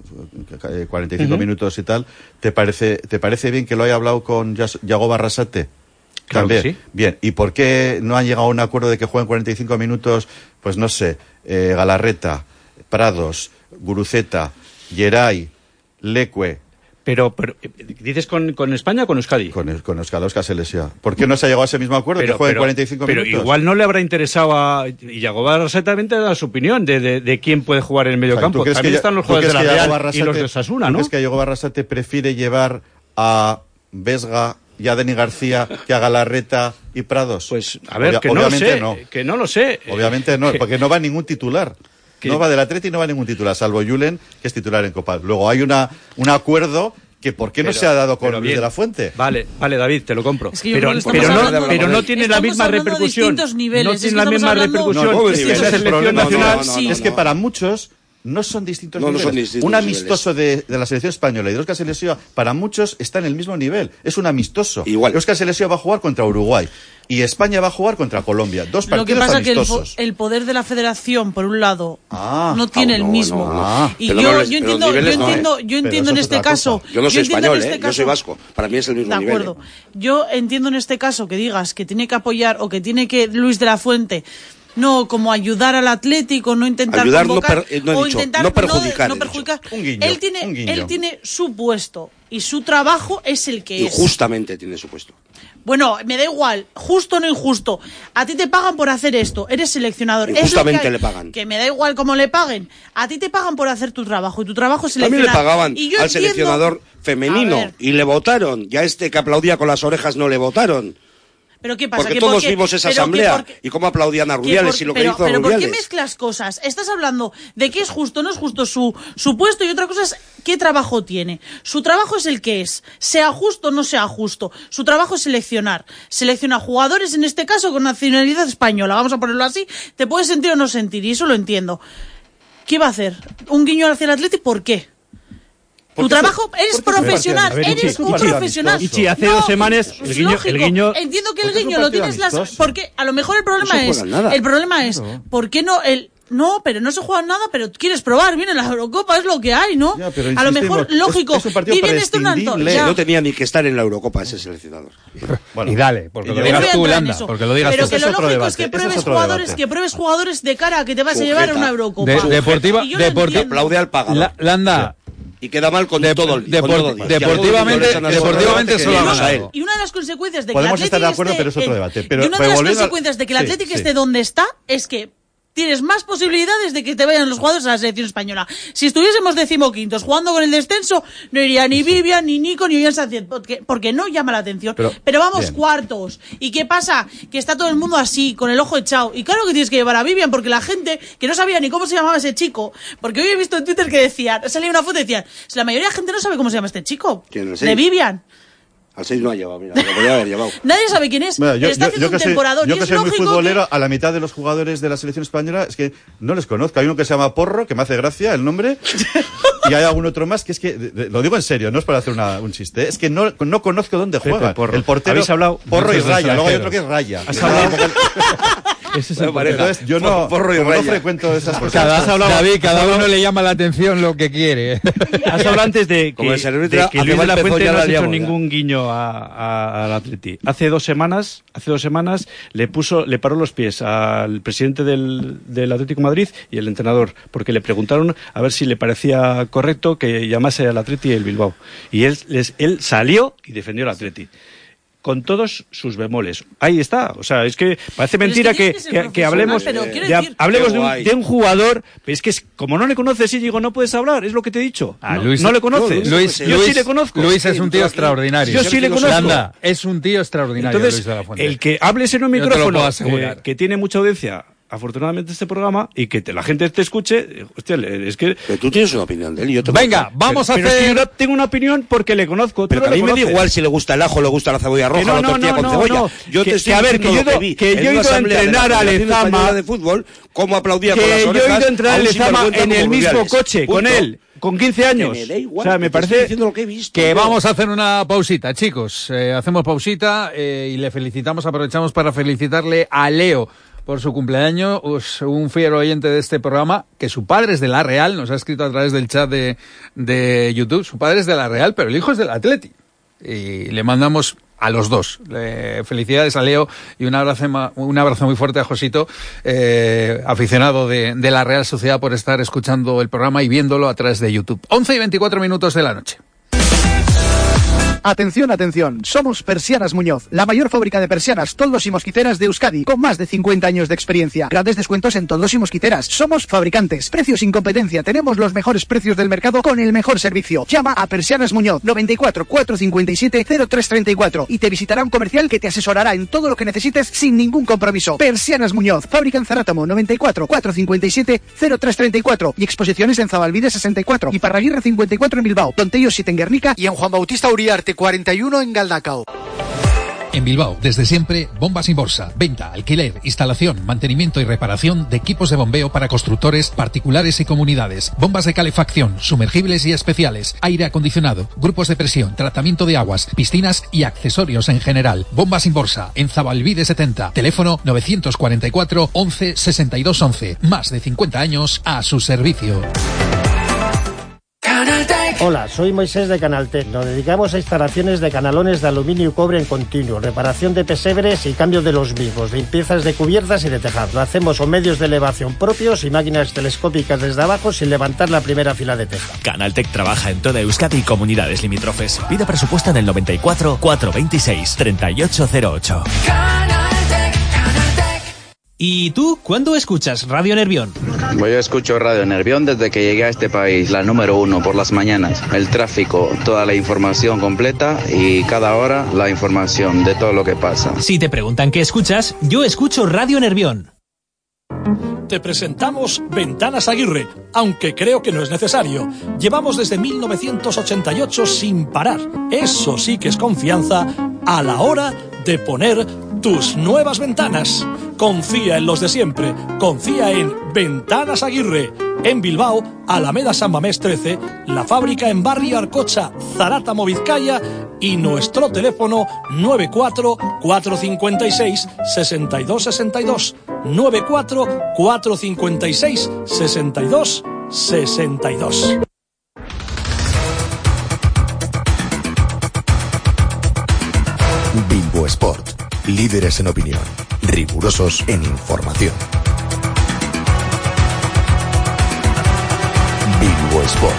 Speaker 7: eh, cuarenta y cinco uh-huh. minutos y tal, ¿te parece, ¿te parece bien que lo haya hablado con Yago Barrasate?
Speaker 6: Claro
Speaker 7: También.
Speaker 6: que sí.
Speaker 7: Bien, ¿y por qué no han llegado a un acuerdo de que jueguen cuarenta y cinco minutos, pues no sé, eh, Galarreta, Prados, Guruceta, Geray, Leque,
Speaker 10: Pero, pero ¿dices con, con España o con Euskadi?
Speaker 7: Con, el, con Euskal Euskal Selección. ¿Por qué no se ha llegado a ese mismo acuerdo pero, que juegue cuarenta y cinco
Speaker 10: pero
Speaker 7: minutos?
Speaker 10: Pero igual no le habrá interesado a... Y Yago Barrasate también te da su opinión de, de, de quién puede jugar en el medio campo. También
Speaker 7: que,
Speaker 10: están los jugadores de la Real
Speaker 7: Barrasate,
Speaker 10: y los de Osasuna, ¿no?
Speaker 7: ¿Es que Yago Barrasate prefiere llevar a Vesga y a Dani García que a Galarreta y Prados?
Speaker 10: Pues, a ver,
Speaker 7: Obvia,
Speaker 10: que, no sé,
Speaker 7: no.
Speaker 10: que no lo sé.
Speaker 7: Obviamente no, porque no va ningún titular. Que... No va del Atleti y no va ningún titular, salvo Julen, que es titular en Copa. Luego hay una un acuerdo... que ¿por qué no pero, se ha dado con Luis de la Fuente?
Speaker 10: Vale, vale, David, te lo compro.
Speaker 8: Es que
Speaker 10: pero, pero, no, pero no tiene la misma repercusión.
Speaker 8: Niveles.
Speaker 10: No tiene la misma repercusión.
Speaker 7: No, no, es que ese es el problema nacional.
Speaker 9: No, no, no, no,
Speaker 7: es que para muchos no son distintos
Speaker 9: no,
Speaker 7: niveles.
Speaker 9: No son distintos
Speaker 7: un amistoso
Speaker 9: niveles.
Speaker 7: De, de la selección española y de Euskal Selección para muchos está en el mismo nivel. Es un amistoso.
Speaker 9: Igual.
Speaker 7: Euskal Selección va a jugar contra Uruguay y España va a jugar contra Colombia. Dos partidos
Speaker 8: Lo que pasa
Speaker 7: amistosos.
Speaker 8: es que el, el poder de la federación, por un lado,
Speaker 7: ah,
Speaker 8: no tiene
Speaker 9: ah, no,
Speaker 8: el mismo.
Speaker 9: No, no.
Speaker 7: Ah,
Speaker 8: y yo, yo entiendo, yo entiendo,
Speaker 9: eh.
Speaker 8: yo entiendo en este caso.
Speaker 9: Cosa. Yo no soy
Speaker 8: yo
Speaker 9: español,
Speaker 8: este
Speaker 9: ¿eh?
Speaker 8: caso,
Speaker 9: yo soy vasco. Para mí es el mismo
Speaker 8: de
Speaker 9: nivel.
Speaker 8: acuerdo. ¿eh? Yo entiendo en este caso que digas que tiene que apoyar o que tiene que Luis de la Fuente. No, como ayudar al Atlético, no intentar
Speaker 9: ayudar,
Speaker 8: convocar,
Speaker 9: no, per, no
Speaker 8: o
Speaker 9: dicho,
Speaker 8: intentar
Speaker 9: no perjudicar.
Speaker 8: No, no perjudicar.
Speaker 7: Un guiño,
Speaker 8: él tiene,
Speaker 7: un guiño.
Speaker 8: él tiene su puesto y su trabajo es el que
Speaker 9: y
Speaker 8: es.
Speaker 9: Justamente tiene su puesto.
Speaker 8: Bueno, me da igual, justo o no injusto. A ti te pagan por hacer esto, eres seleccionador.
Speaker 9: Injustamente
Speaker 8: es
Speaker 9: le pagan.
Speaker 8: Que me da igual cómo le paguen. A ti te pagan por hacer tu trabajo y tu trabajo es seleccionar.
Speaker 9: También le pagaban
Speaker 8: y yo
Speaker 9: al
Speaker 8: entiendo...
Speaker 9: seleccionador femenino y le votaron. Y a este que aplaudía con las orejas no le votaron.
Speaker 8: ¿Pero qué pasa?
Speaker 9: Porque
Speaker 8: ¿Que
Speaker 9: todos
Speaker 8: porque,
Speaker 9: vimos esa asamblea porque, y cómo aplaudían a Rubiales por, y lo
Speaker 8: pero,
Speaker 9: que hizo
Speaker 8: pero
Speaker 9: Rubiales.
Speaker 8: Pero ¿por qué mezclas cosas? Estás hablando de que es justo, no es justo su, su puesto y otra cosa es qué trabajo tiene. Su trabajo es el que es, sea justo o no sea justo. Su trabajo es seleccionar. Selecciona jugadores, en este caso, con nacionalidad española. Vamos a ponerlo así. Te puedes sentir o no sentir y eso lo entiendo. ¿Qué va a hacer? ¿Un guiño hacia el Atlético? ¿Por qué? Tu trabajo, eres profesional, ver, eres un profesional.
Speaker 10: Ichi, hace no, dos semanas el guiño, el guiño...
Speaker 8: Entiendo que el guiño lo tienes las... Porque a lo mejor el problema no es... El problema es, no. ¿por qué no el... No, pero no se juega nada, pero quieres probar, viene la Eurocopa, es lo que hay, ¿no?
Speaker 7: Ya, pero
Speaker 8: a lo mejor, lógico,
Speaker 7: es, es un viven esto en alto.
Speaker 9: No tenía ni que estar en la Eurocopa ese seleccionador.
Speaker 2: Bueno, y dale, porque lo digas tú, Landa, porque lo digas
Speaker 8: pero
Speaker 2: tú.
Speaker 8: Pero que lo lógico
Speaker 7: debate,
Speaker 8: es que pruebes es jugadores, debate. que pruebes jugadores de cara a que te vas Sujeta. a llevar a una Eurocopa.
Speaker 2: De, deportiva,
Speaker 9: deportiva, aplaude al pagador.
Speaker 2: La, Landa.
Speaker 9: Y queda mal con
Speaker 2: de,
Speaker 9: todo el
Speaker 2: depor, con todo Deportivamente, deportivamente solo ha ganado.
Speaker 8: Y una de las consecuencias de que
Speaker 7: Podemos
Speaker 8: el
Speaker 7: estar de
Speaker 8: Atlético
Speaker 7: acuerdo,
Speaker 8: esté,
Speaker 7: pero es otro debate. Pero,
Speaker 8: y una
Speaker 7: pero
Speaker 8: de las consecuencias
Speaker 7: a...
Speaker 8: de que el
Speaker 7: sí,
Speaker 8: Atlético
Speaker 7: sí.
Speaker 8: esté donde está es que tienes más posibilidades de que te vayan los jugadores a la selección española. Si estuviésemos decimoquintos jugando con el descenso, no iría ni Vivian, ni Nico, ni Ollán Sánchez, porque, porque no llama la atención. Pero, Pero vamos bien. cuartos. ¿Y qué pasa? Que está todo el mundo así, con el ojo echado. Y claro que tienes que llevar a Vivian, porque la gente que no sabía ni cómo se llamaba ese chico, porque hoy he visto en Twitter que decían, salía una foto y decían, si la mayoría de la gente no sabe cómo se llama este chico.
Speaker 9: ¿Quién es
Speaker 8: de Vivian.
Speaker 9: Al seis no ha llevado, mira, lo podría haber llevado.
Speaker 8: Nadie sabe quién es,
Speaker 7: bueno, yo,
Speaker 8: pero está
Speaker 7: yo,
Speaker 8: haciendo
Speaker 7: yo
Speaker 8: un
Speaker 7: soy,
Speaker 8: temporadón.
Speaker 7: Yo
Speaker 8: y
Speaker 7: que
Speaker 8: es
Speaker 7: soy muy futbolero,
Speaker 8: que...
Speaker 7: a la mitad de los jugadores de la selección española es que no les conozco. Hay uno que se llama Porro, que me hace gracia el nombre, y hay algún otro más que es que, de, de, lo digo en serio, no es para hacer una, un chiste, es que no, no conozco dónde juega.
Speaker 10: Pepe,
Speaker 7: el portero,
Speaker 10: ¿habéis hablado?
Speaker 7: Porro y Raya, luego hay otro que es Raya.
Speaker 10: ¿Has hablado?
Speaker 7: Ese es el Entonces, yo no, porro y como no frecuento esas cosas.
Speaker 2: Cada, hablado, David, cada uno le llama la atención lo que quiere.
Speaker 10: Has hablado antes de que,
Speaker 9: de
Speaker 10: que Luis de la Fuente no ha hecho ningún guiño al Atleti. Hace dos semanas, hace dos semanas le puso, le paró los pies al presidente del, del Atlético de Madrid y el entrenador, porque le preguntaron a ver si le parecía correcto que llamase al Atleti el Bilbao. Y él, les, él salió y defendió al Atleti. Con todos sus bemoles. Ahí está. O sea, es que parece mentira es que, que, que, que hablemos,
Speaker 8: pero
Speaker 9: de,
Speaker 8: decir,
Speaker 10: hablemos de un, de un jugador. Pero es que es, como no le conoces, y digo, no puedes hablar. Es lo que te he dicho.
Speaker 2: Ah,
Speaker 10: no,
Speaker 2: Luis,
Speaker 10: no le conoces.
Speaker 2: No, Luis,
Speaker 10: yo
Speaker 2: Luis,
Speaker 10: sí le conozco.
Speaker 2: Luis es un tío extraordinario.
Speaker 10: Yo sí le conozco.
Speaker 2: Landa, es un tío extraordinario.
Speaker 10: Entonces,
Speaker 2: Luis de la Fuente.
Speaker 10: El que hables en un
Speaker 2: yo
Speaker 10: micrófono eh, que tiene mucha audiencia, afortunadamente este programa, y que te, la gente te escuche, hostia, es que...
Speaker 9: Pero tú tienes una opinión de él y yo te
Speaker 2: Venga, vamos
Speaker 10: pero,
Speaker 2: a
Speaker 10: pero
Speaker 2: hacer...
Speaker 10: Es que yo no tengo una opinión porque le conozco.
Speaker 9: Pero que a mí me da igual si le gusta el ajo, le gusta la cebolla roja,
Speaker 10: no,
Speaker 9: la
Speaker 10: no,
Speaker 9: tortilla
Speaker 10: no,
Speaker 9: con
Speaker 10: no,
Speaker 9: cebolla.
Speaker 10: No.
Speaker 9: Yo
Speaker 10: que,
Speaker 9: te estoy
Speaker 10: que a ver, que yo,
Speaker 9: que, vi
Speaker 10: que yo he ido a entrenar a Lezama
Speaker 9: de fútbol, cómo aplaudía
Speaker 10: que
Speaker 9: con las orejas.
Speaker 10: Yo he ido a entrenar a Lezama en el mismo
Speaker 9: Rubiales.
Speaker 10: coche,
Speaker 9: Punto.
Speaker 10: con él. Con quince años.
Speaker 9: Me da igual,
Speaker 10: o sea, me parece
Speaker 9: diciendo lo que he visto.
Speaker 2: Que
Speaker 9: yo.
Speaker 2: vamos a hacer una pausita, chicos. Eh, hacemos pausita eh, y le felicitamos, aprovechamos para felicitarle a Leo por su cumpleaños, un fiel oyente de este programa, que su padre es de La Real, nos ha escrito a través del chat de, de YouTube, su padre es de La Real, pero el hijo es del Atleti. Y le mandamos a los dos. Eh, felicidades a Leo y un abrazo, un abrazo muy fuerte a Josito, eh, aficionado de, de la Real Sociedad, por estar escuchando el programa y viéndolo a través de YouTube. once y veinticuatro minutos de la noche.
Speaker 4: Atención, atención, somos Persianas Muñoz, la mayor fábrica de persianas, toldos y mosquiteras de Euskadi, con más de cincuenta años de experiencia. Grandes descuentos en toldos y mosquiteras. Somos fabricantes, precios sin competencia, tenemos los mejores precios del mercado con el mejor servicio. Llama a Persianas Muñoz, noventa y cuatro, cuatrocientos cincuenta y siete, cero tres treinta y cuatro y te visitará un comercial que te asesorará en todo lo que necesites sin ningún compromiso. Persianas Muñoz, fábrica en Zarátamo, noventa y cuatro, cuatrocientos cincuenta y siete, cero tres treinta y cuatro y exposiciones en Zabalbide sesenta y cuatro y Parraguirre cincuenta y cuatro en Bilbao, Tontello siete en Guernica y en Juan Bautista Uriarte cuarenta y uno en Galdacao.
Speaker 3: En Bilbao, desde siempre, Bombas Inborsa. Venta, alquiler, instalación, mantenimiento y reparación de equipos de bombeo para constructores, particulares y comunidades. Bombas de calefacción, sumergibles y especiales, aire acondicionado, grupos de presión, tratamiento de aguas, piscinas y accesorios en general. Bombas Inborsa, en Zabalbide setenta. Teléfono novecientos cuarenta y cuatro, once, sesenta y dos once. Más de cincuenta años a su servicio.
Speaker 11: Hola, soy Moisés de Canaltech. Nos dedicamos a instalaciones de canalones de aluminio y cobre en continuo, reparación de pesebres y cambio de los mismos, limpiezas de cubiertas y de tejado. Lo hacemos con medios de elevación propios y máquinas telescópicas desde abajo sin levantar la primera fila de teja.
Speaker 12: Canaltech trabaja en toda Euskadi y comunidades limítrofes. Pida presupuesto en el noventa y cuatro, cuatrocientos veintiséis, treinta y ocho cero ocho.
Speaker 13: ¿Y tú cuándo escuchas Radio Nervión?
Speaker 14: Pues yo escucho Radio Nervión desde que llegué a este país, la número uno por las mañanas. El tráfico, toda la información completa y cada hora la información de todo lo que pasa.
Speaker 13: Si te preguntan qué escuchas, yo escucho Radio Nervión.
Speaker 6: Te presentamos Ventanas Aguirre, aunque creo que no es necesario. Llevamos desde mil novecientos ochenta y ocho sin parar. Eso sí que es confianza a la hora de poner tus nuevas ventanas. Confía en los de siempre. Confía en Ventanas Aguirre. En Bilbao, Alameda San Mamés trece, la fábrica en Barrio Arcocha, Zarátamo, Vizcaya, y nuestro teléfono nueve cuatro, cuatrocientos cincuenta y seis, sesenta y dos sesenta y dos. nueve cuatro, cuatrocientos cincuenta y seis, sesenta y dos sesenta y dos.
Speaker 1: Bilbo Sport. Líderes en opinión, rigurosos en información. Bilbo Sport.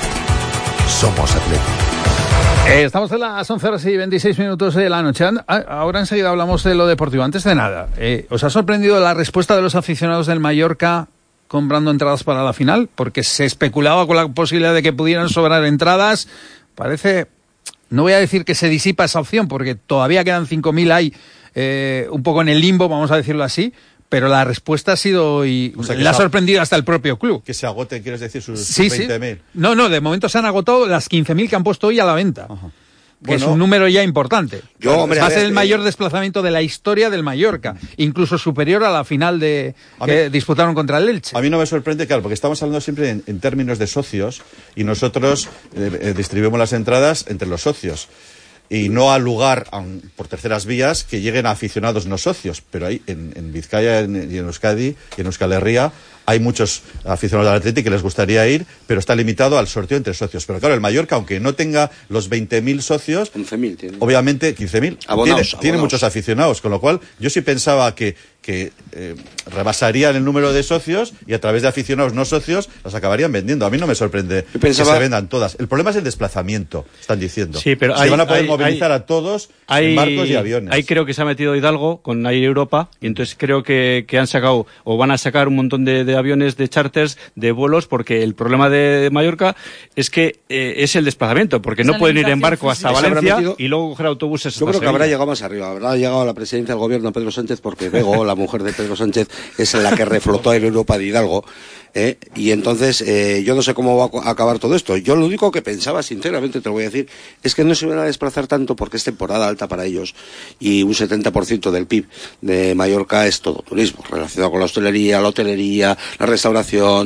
Speaker 1: Somos Atlético.
Speaker 2: Eh, estamos en las once horas y veintiséis minutos de la noche. Ahora enseguida hablamos de lo deportivo. Antes de nada, eh, ¿os ha sorprendido la respuesta de los aficionados del Mallorca comprando entradas para la final? Porque se especulaba con la posibilidad de que pudieran sobrar entradas. Parece, no voy a decir que se disipa esa opción, porque todavía quedan cinco mil ahí. Eh, un poco en el limbo, vamos a decirlo así, pero la respuesta ha sido y o sea, le ha sorprendido hasta el propio club.
Speaker 7: Que se agoten, quieres decir, sus,
Speaker 2: sí,
Speaker 7: sus veinte mil.
Speaker 2: Sí. No, no, de momento se han agotado las quince mil que han puesto hoy a la venta. Ajá. Que bueno, es un número ya importante. Yo, hombre, va a ser el que... mayor desplazamiento de la historia del Mallorca, incluso superior a la final de que mí, disputaron contra el Elche.
Speaker 7: A mí no me sorprende, claro, porque estamos hablando siempre en, en términos de socios y nosotros eh, eh, distribuimos las entradas entre los socios. Y no ha lugar, por terceras vías, que lleguen a aficionados no socios. Pero hay en, en Vizcaya en, y en Euskadi y en Euskal Herria hay muchos aficionados del Athletic que les gustaría ir, pero está limitado al sorteo entre socios. Pero claro, el Mallorca, aunque no tenga los veinte mil socios,
Speaker 9: quince mil tiene.
Speaker 7: Obviamente quince mil.
Speaker 9: Abonados,
Speaker 7: tiene,
Speaker 9: abonados.
Speaker 7: tiene muchos aficionados, con lo cual yo sí pensaba que, que eh, rebasarían el número de socios y a través de aficionados no socios las acabarían vendiendo. A mí no me sorprende pensaba... que se vendan todas. El problema es el desplazamiento, están diciendo.
Speaker 10: Sí, pero
Speaker 7: se
Speaker 10: hay,
Speaker 7: van a poder
Speaker 10: hay,
Speaker 7: movilizar
Speaker 10: hay,
Speaker 7: a todos
Speaker 10: hay,
Speaker 7: en barcos y aviones.
Speaker 10: Ahí creo que se ha metido Hidalgo con Air Europa y entonces creo que, que han sacado o van a sacar un montón de, de aviones de charters, de vuelos, porque el problema de Mallorca es que eh, es el desplazamiento, porque no pueden ir en barco hasta Valencia y luego coger autobuses.
Speaker 9: Yo creo que habrá llegado más arriba, habrá llegado a la presidencia del gobierno Pedro Sánchez, porque Bego, la mujer de Pedro Sánchez, es la que reflotó a Europa de Hidalgo. ¿Eh? Y entonces eh, yo no sé cómo va a acabar todo esto. Yo lo único que pensaba, sinceramente te lo voy a decir, es que no se iban a desplazar tanto porque es temporada alta para ellos y un setenta por ciento del P I B de Mallorca es todo turismo, relacionado con la hostelería, la hotelería, la restauración,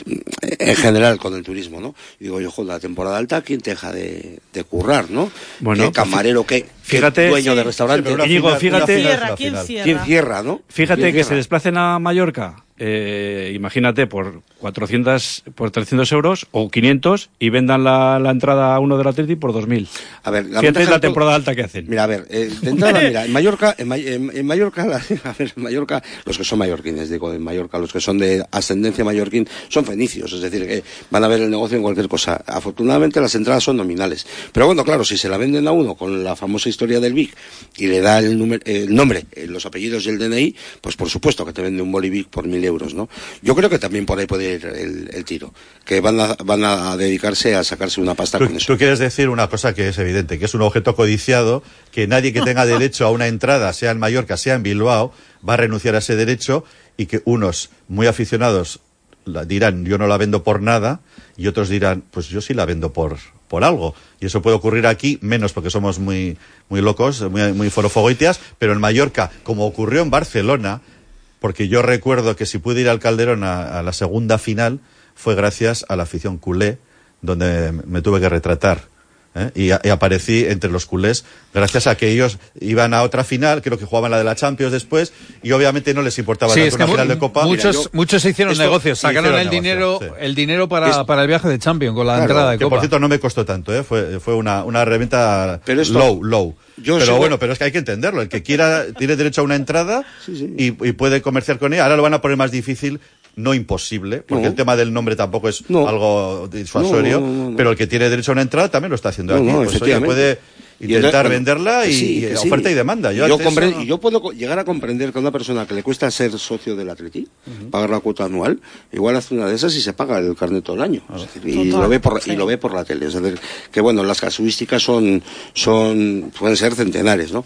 Speaker 9: en general con el turismo, ¿no? Y digo yo, joder, la temporada alta, ¿quién te deja de, de currar, no?
Speaker 10: Bueno,
Speaker 9: ¿qué camarero, qué,
Speaker 10: fíjate,
Speaker 9: qué dueño
Speaker 10: sí,
Speaker 9: de restaurante?
Speaker 10: Sí, Íñigo, fíjate,
Speaker 8: cierra, ¿quién cierra?
Speaker 9: ¿Quién cierra, no?
Speaker 10: Fíjate
Speaker 9: ¿Quién
Speaker 10: que
Speaker 9: cierra?
Speaker 10: se desplacen a Mallorca eh, imagínate, por cuatrocientos, por trescientos euros o quinientos y vendan la, la entrada a uno del Atleti por dos mil.
Speaker 9: A ver, la
Speaker 10: Fíjate la
Speaker 9: todo...
Speaker 10: temporada alta que hacen.
Speaker 9: Mira, a ver, eh, de entrada, mira, en Mallorca, en, en, en Mallorca, la, a ver, en Mallorca, los que son mallorquines, digo, en Mallorca, los que son de ascendencia mallorquín, son fenicios, es decir, que van a ver el negocio en cualquier cosa. Afortunadamente las entradas son nominales. Pero bueno, claro, si se la venden a uno con la famosa historia del Vic y le da el, número, el nombre, los apellidos y el D N I, pues por supuesto que te vende un Bolivic por mil euros, ¿no? Yo creo que también por ahí puede ir el, el tiro, que van a, van a dedicarse a sacarse una pasta
Speaker 7: tú,
Speaker 9: con eso.
Speaker 7: Tú quieres decir una cosa que es evidente, que es un objeto codiciado, que nadie que tenga derecho a una entrada, sea en Mallorca, sea en Bilbao, va a renunciar a ese derecho, y que unos muy aficionados dirán yo no la vendo por nada, y otros dirán pues yo sí la vendo por por algo, y eso puede ocurrir aquí, menos porque somos muy muy locos, muy, muy forofogoitias, pero en Mallorca, como ocurrió en Barcelona, porque yo recuerdo que si pude ir al Calderón a, a la segunda final fue gracias a la afición culé, donde me tuve que retratar. ¿Eh? Y, a, y aparecí entre los culés gracias a que ellos iban a otra final, creo que jugaban la de la Champions después, y obviamente no les importaba
Speaker 2: sí,
Speaker 7: tanto
Speaker 2: es que
Speaker 7: una
Speaker 2: mu-
Speaker 7: final de Copa.
Speaker 2: Muchos,
Speaker 7: Mira, yo,
Speaker 2: muchos hicieron negocios, sacaron
Speaker 7: hicieron
Speaker 2: el
Speaker 7: negocio,
Speaker 2: dinero,
Speaker 7: sí.
Speaker 2: el dinero para,
Speaker 7: Es,
Speaker 2: para el viaje de Champions con la
Speaker 7: claro,
Speaker 2: entrada de
Speaker 7: que
Speaker 2: Copa.
Speaker 7: por cierto no me costó tanto, ¿eh? fue, fue una, una reventa
Speaker 9: pero esto,
Speaker 7: low, low.
Speaker 9: Yo
Speaker 7: pero
Speaker 9: sigo...
Speaker 7: bueno, pero es que hay que entenderlo. El que quiera tiene derecho a una entrada sí, sí. Y, y puede comerciar con ella. Ahora lo van a poner más difícil, no imposible, porque
Speaker 9: no.
Speaker 7: el tema del nombre tampoco es
Speaker 9: no.
Speaker 7: algo disuasorio,
Speaker 9: no, no, no, no.
Speaker 7: pero el que tiene derecho a una entrada también lo está haciendo
Speaker 9: no,
Speaker 7: aquí.
Speaker 9: No,
Speaker 7: pues oye, puede intentar
Speaker 9: y entonces,
Speaker 7: venderla y,
Speaker 9: sí,
Speaker 7: y
Speaker 9: sí.
Speaker 7: oferta y demanda. Yo,
Speaker 9: y yo, compre-
Speaker 7: no...
Speaker 9: y yo puedo llegar a comprender que a una persona que le cuesta ser socio del Atleti, uh-huh. pagar la cuota anual, igual hace una de esas y se paga el carnet todo el año. Es decir, y, lo ve por, sí. y lo ve por la tele. Es decir, que bueno, las casuísticas son, son pueden ser centenares, ¿no?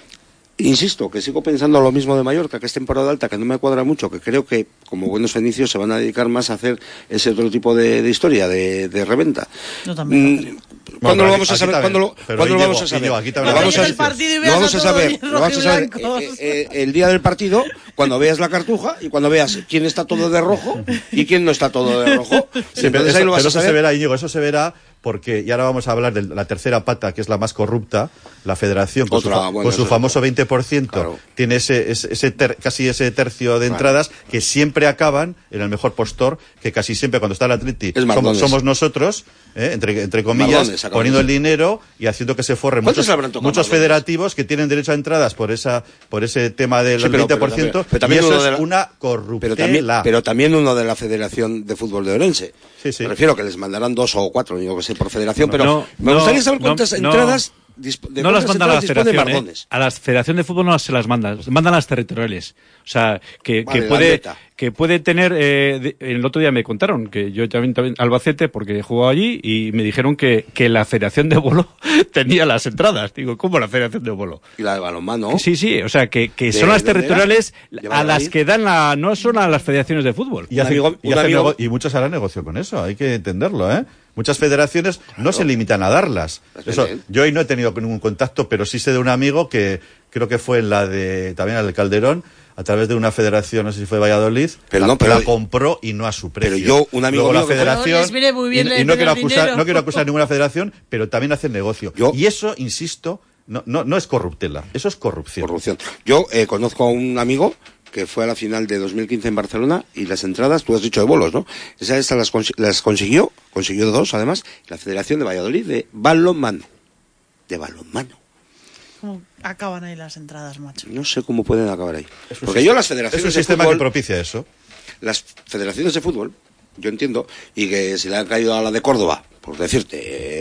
Speaker 9: Insisto, que sigo pensando lo mismo de Mallorca, que es temporada alta, que no me cuadra mucho, que creo que como buenos fenicios se van a dedicar más a hacer ese otro tipo de, de historia, de, de reventa.
Speaker 8: Yo también.
Speaker 9: Mm, ¿Cuándo lo vamos a saber? ¿Cuándo lo, ¿cuándo lo vamos a saber?
Speaker 7: Lo
Speaker 9: vamos a, lo vamos a saber, lo vamos a saber eh, eh, el día del partido, cuando veas la cartuja y cuando veas quién está todo de rojo y quién no está todo de rojo.
Speaker 7: Sí, pero eso, ahí lo vas pero a saber. Eso se verá, Íñigo, eso se verá porque, y ahora vamos a hablar de la tercera pata, que es la más corrupta, la Federación, con Otra, su, bueno, con su famoso veinte por ciento, claro. tiene ese, ese, ese ter, casi ese tercio de entradas, claro. que siempre acaban en el mejor postor, que casi siempre cuando está el Atleti somos, somos nosotros, ¿eh? entre, entre comillas, Mardones, poniendo el dinero y haciendo que se forren muchos, muchos federativos que tienen derecho a entradas por esa por ese tema del sí, pero, veinte por ciento, pero también, pero también y eso es la, una corruptela.
Speaker 9: Pero también, pero también uno de la Federación de Fútbol de Orense.
Speaker 7: Sí, sí.
Speaker 9: Me refiero que les mandarán dos o cuatro, digo que sé, por federación, pero
Speaker 10: no,
Speaker 9: me gustaría
Speaker 10: no,
Speaker 9: saber cuántas
Speaker 10: no,
Speaker 9: entradas...
Speaker 10: De no las mandan a la federación, ¿eh? A la federación de fútbol no se las mandan, mandan a las territoriales. O sea, que, vale, que puede que puede tener, eh, de, el otro día me contaron que yo también, también Albacete, porque he jugado allí, y me dijeron que, que la federación de bolo tenía las entradas. Digo, ¿cómo la federación de bolo?
Speaker 9: Y la de balonmano.
Speaker 10: Sí, sí, o sea, que, que son las territoriales a las que dan la, no son a las federaciones de fútbol.
Speaker 7: Y, hace, amigo, y, amigo... y muchos harán negocio con eso, hay que entenderlo, ¿eh? Muchas federaciones claro. no se limitan a darlas. Eso, yo hoy no he tenido ningún contacto, pero sí sé de un amigo que creo que fue en la de, también al Calderón, a través de una federación, no sé si fue Valladolid,
Speaker 9: pero
Speaker 7: la,
Speaker 9: no, pero,
Speaker 7: la compró y no a su precio.
Speaker 9: Pero yo, un amigo
Speaker 7: Luego la federación,
Speaker 8: no, muy bien
Speaker 7: y, y no quiero acusar, no quiero acusar ninguna federación, pero también hacen negocio.
Speaker 9: Yo,
Speaker 7: y eso, insisto, no, no, no es corruptela, eso es corrupción.
Speaker 9: Corrupción. Yo eh, conozco a un amigo que fue a la final de dos mil quince en Barcelona, y las entradas, tú has dicho de bolos, ¿no? Esas, esas las, cons- las consiguió, consiguió dos además, la Federación de Valladolid de balonmano. De balonmano.
Speaker 8: ¿Cómo acaban ahí las entradas, macho?
Speaker 9: No sé cómo pueden acabar ahí. Porque yo las federaciones
Speaker 7: es un sistema
Speaker 9: fútbol,
Speaker 7: que propicia eso.
Speaker 9: Las federaciones de fútbol, yo entiendo, y que si le han caído a la de Córdoba, por decirte,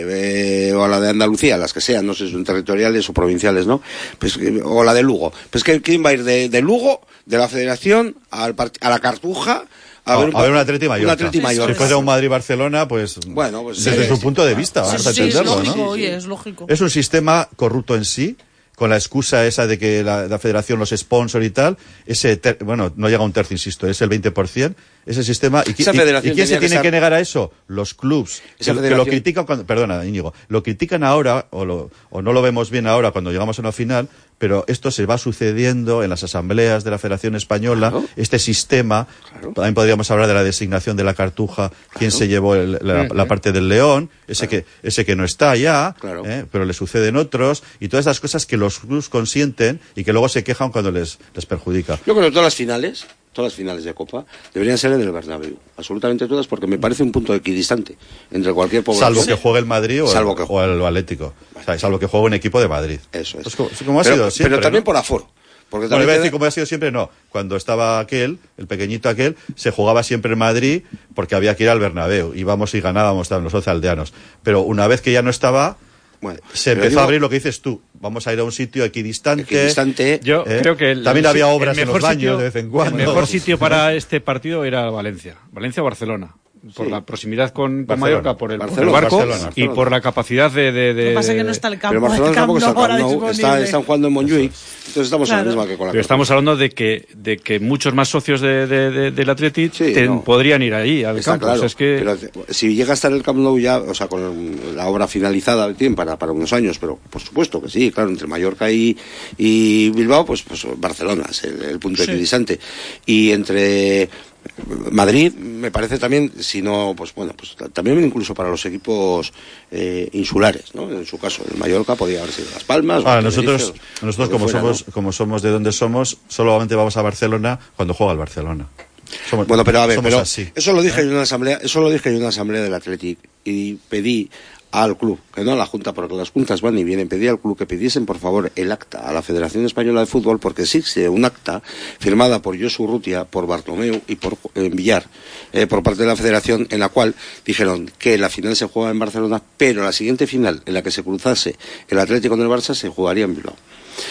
Speaker 9: eh, o a la de Andalucía, las que sean, no sé si son territoriales o provinciales, ¿no? Pues, o la de Lugo. Pues que ¿quién va a ir de, de Lugo, de la federación, al part- a la Cartuja, a,
Speaker 7: a
Speaker 9: ver un,
Speaker 7: a ver un Atleti Mallorca?
Speaker 9: Un Atleti Mallorca.
Speaker 7: Si fuese un Madrid-Barcelona, pues,
Speaker 9: bueno, pues
Speaker 7: desde
Speaker 9: sí,
Speaker 7: su
Speaker 9: sí,
Speaker 7: punto de vista,
Speaker 8: sí,
Speaker 7: vamos
Speaker 8: sí,
Speaker 7: a entenderlo,
Speaker 8: es lógico,
Speaker 7: ¿no?
Speaker 8: Oye, es lógico.
Speaker 7: Es un sistema corrupto en sí, con la excusa esa de que la, la federación los sponsor y tal, ese ter, bueno, no llega a un tercio, insisto, es el veinte por ciento, ese sistema. ¿Y,
Speaker 9: Esa
Speaker 7: y,
Speaker 9: federación
Speaker 7: ¿y quién se
Speaker 9: que
Speaker 7: tiene
Speaker 9: estar...
Speaker 7: que negar a eso? Los clubs, que, que lo critican cuando, perdona, Íñigo, lo critican ahora, o, lo, o no lo vemos bien ahora cuando llegamos a una final, pero esto se va sucediendo en las asambleas de la Federación Española, claro. este sistema, claro. también podríamos hablar de la designación de la Cartuja, claro. quién se llevó el, la, uh-huh. la parte del León, ese, claro. que, ese que no está ya, claro. eh, pero le suceden otros, y todas esas cosas que los clubs consienten y que luego se quejan cuando les, les perjudica.
Speaker 9: Yo creo que todas las finales, todas las finales de Copa, deberían ser en el Bernabéu. Absolutamente todas, porque me parece un punto equidistante entre cualquier población.
Speaker 7: Salvo que juegue el Madrid o,
Speaker 9: salvo
Speaker 7: el,
Speaker 9: que
Speaker 7: o el Atlético. O sea, salvo que juegue un equipo de Madrid.
Speaker 9: Eso es.
Speaker 7: Es como, como ha
Speaker 9: pero,
Speaker 7: sido siempre,
Speaker 9: pero también
Speaker 7: ¿no?
Speaker 9: por aforo. Porque
Speaker 7: bueno, iba a
Speaker 9: queda...
Speaker 7: decir como ha sido siempre, no. Cuando estaba aquel, el pequeñito aquel, se jugaba siempre en Madrid porque había que ir al Bernabéu. Íbamos y ganábamos los once aldeanos. Pero una vez que ya no estaba, bueno, se empezó digo... a abrir lo que dices tú. Vamos a ir a un sitio equidistante.
Speaker 10: equidistante. Yo ¿eh? creo que... El,
Speaker 7: también
Speaker 10: el,
Speaker 7: había obras
Speaker 10: en los
Speaker 7: baños
Speaker 10: sitio,
Speaker 7: de vez en cuando.
Speaker 10: El mejor sitio para este partido era Valencia. Valencia o Barcelona. Por sí. la proximidad con, con Mallorca, por el, por el barco Barcelona, Barcelona. y por la capacidad de... de, de...
Speaker 8: Lo que pasa es que no está el campo.
Speaker 9: Pero Barcelona tampoco está el campo,
Speaker 8: no,
Speaker 9: está, están jugando en Montjuic, entonces estamos claro. en la misma que con la
Speaker 10: Pero estamos hablando de que, de que muchos más socios de, de, de, del Athletic sí, te, no. podrían ir ahí al
Speaker 9: está
Speaker 10: campo.
Speaker 9: Claro.
Speaker 10: O sea, es que...
Speaker 9: Pero si llega a estar el Camp Nou ya, o sea, con la obra finalizada, tienen para, para unos años, pero por supuesto que sí, claro, entre Mallorca y, y Bilbao, pues, pues Barcelona es el, el punto sí. equidistante. Y entre... Madrid me parece también, si no, pues bueno, pues también incluso para los equipos eh, insulares, ¿no? En su caso, el Mallorca podía haber sido Las Palmas.
Speaker 7: Ah, nosotros, o, nosotros como fuera, somos, ¿no? como somos de donde somos, solamente vamos a Barcelona cuando juega el Barcelona.
Speaker 9: Somos, bueno, pero a ver, pero
Speaker 7: así.
Speaker 9: eso lo dije ¿Eh? en una asamblea, eso lo dije en una asamblea del Athletic y pedí al club, que no a la Junta, porque las juntas van y vienen, pedí al club que pidiesen por favor el acta a la Federación Española de Fútbol, porque existe un acta firmada por Josu Urrutia, por Bartomeu y por eh, Villar, eh, por parte de la Federación, en la cual dijeron que la final se juega en Barcelona, pero la siguiente final, en la que se cruzase el Atlético con el Barça, se jugaría en Bilbao.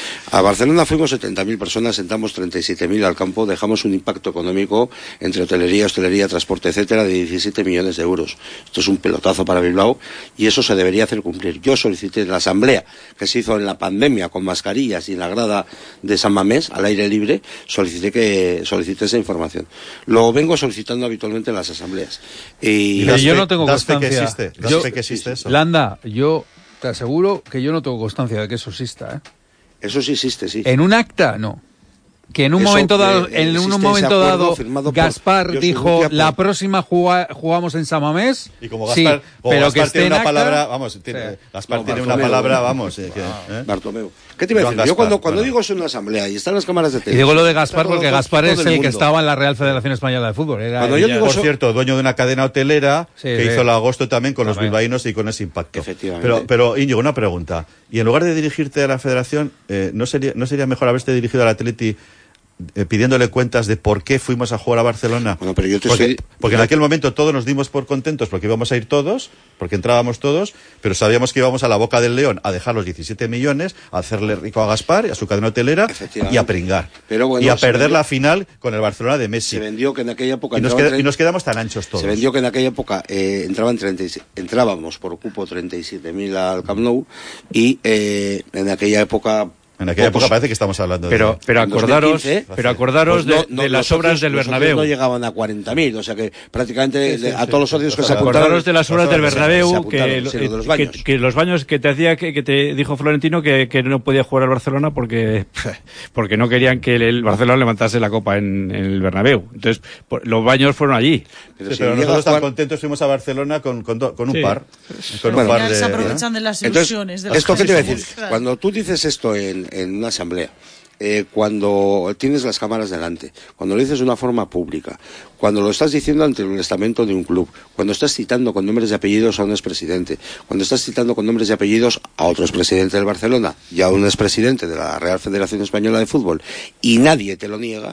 Speaker 9: A Barcelona fuimos setenta mil personas, sentamos treinta y siete mil al campo, dejamos un impacto económico entre hotelería, hostelería, transporte, etcétera, de diecisiete millones de euros. Esto es un pelotazo para Bilbao y eso se debería hacer cumplir. Yo solicité en la asamblea que se hizo en la pandemia con mascarillas y en la grada de San Mamés, al aire libre, solicité que solicité esa información. Lo vengo solicitando habitualmente en las asambleas.
Speaker 2: Y Pero yo no tengo constancia.
Speaker 7: Que existe,
Speaker 2: yo,
Speaker 7: que existe eso.
Speaker 2: Landa, yo te aseguro que yo no tengo constancia de que eso exista, ¿eh?
Speaker 9: Eso sí existe, sí.
Speaker 2: En un acta, no. Que en un Eso, momento dado, en un momento dado, Gaspar dijo por... la próxima juga, jugamos en San Mamés.
Speaker 7: Y como Gaspar, sí, como
Speaker 2: pero
Speaker 7: Gaspar
Speaker 2: que
Speaker 7: tiene una
Speaker 2: acta,
Speaker 7: palabra, vamos, tiene,
Speaker 2: sí.
Speaker 7: Gaspar
Speaker 9: no,
Speaker 7: tiene
Speaker 9: Bartomeu,
Speaker 7: una palabra, vamos. Eh, que,
Speaker 9: ¿eh? Bartomeu. ¿Qué te iba a decir? Gaspar, yo cuando, cuando bueno. digo eso en una asamblea y están las cámaras de
Speaker 2: televisión. Y digo lo de Gaspar porque
Speaker 9: todo,
Speaker 2: Gaspar
Speaker 9: todo
Speaker 2: es el, el que estaba en la Real Federación Española de Fútbol. Era
Speaker 7: cuando yo digo por eso... cierto, dueño de una cadena hotelera sí, que sí. hizo el agosto también con también. los bilbaínos y con ese impacto.
Speaker 9: Efectivamente.
Speaker 7: Pero, pero Íñigo, una pregunta. Y en lugar de dirigirte a la Federación, eh, ¿no sería, no sería mejor haberte dirigido al Atleti Eh, pidiéndole cuentas de por qué fuimos a jugar a Barcelona?
Speaker 9: Bueno, pero yo te
Speaker 7: porque,
Speaker 9: estoy...
Speaker 7: porque en aquel momento todos nos dimos por contentos porque íbamos a ir todos, porque entrábamos todos, pero sabíamos que íbamos a la Boca del León a dejar los diecisiete millones, a hacerle rico a Gaspar y a su cadena hotelera y a pringar.
Speaker 9: Pero bueno,
Speaker 7: y a perder
Speaker 9: vendió,
Speaker 7: la final con el Barcelona de Messi.
Speaker 9: Se vendió que en aquella época...
Speaker 7: Y nos, queda, y nos quedamos tan anchos todos.
Speaker 9: Se vendió que en aquella época eh, entraban treinta y siete, entrábamos por cupo treinta y siete mil al Camp Nou y eh, en aquella época...
Speaker 7: En aquella época parece que estamos hablando
Speaker 10: pero,
Speaker 7: de...
Speaker 10: Pero acordaros, dos mil quince, pero acordaros pues no, de, no, de las socios, obras del Bernabéu.
Speaker 9: No llegaban a cuarenta mil, o sea que prácticamente sí, sí, a
Speaker 10: sí,
Speaker 9: todos los socios
Speaker 10: sí,
Speaker 9: que
Speaker 10: sí,
Speaker 9: se apuntaron...
Speaker 10: Acordaros de las obras del Bernabéu, que,
Speaker 9: sí, de los
Speaker 10: que, que los baños que te hacía, que, que te dijo Florentino que, que no podía jugar al Barcelona porque, porque no querían que el Barcelona levantase la copa en, en el Bernabéu. Entonces, los baños fueron allí.
Speaker 7: Pero, sí, si pero nosotros tan contentos fuimos a Barcelona con, con, do, con un sí. par. Con
Speaker 8: bueno,
Speaker 7: un par de,
Speaker 8: se aprovechan de las ilusiones.
Speaker 9: Entonces,
Speaker 8: de las
Speaker 9: ¿esto qué te voy a decir? Cuando tú dices esto en, en una asamblea, Eh, cuando tienes las cámaras delante, cuando lo dices de una forma pública, cuando lo estás diciendo ante el estamento de un club, cuando estás citando con nombres y apellidos a un expresidente, cuando estás citando con nombres y apellidos a otro expresidente del Barcelona y a un expresidente de la Real Federación Española de Fútbol, y nadie te lo niega,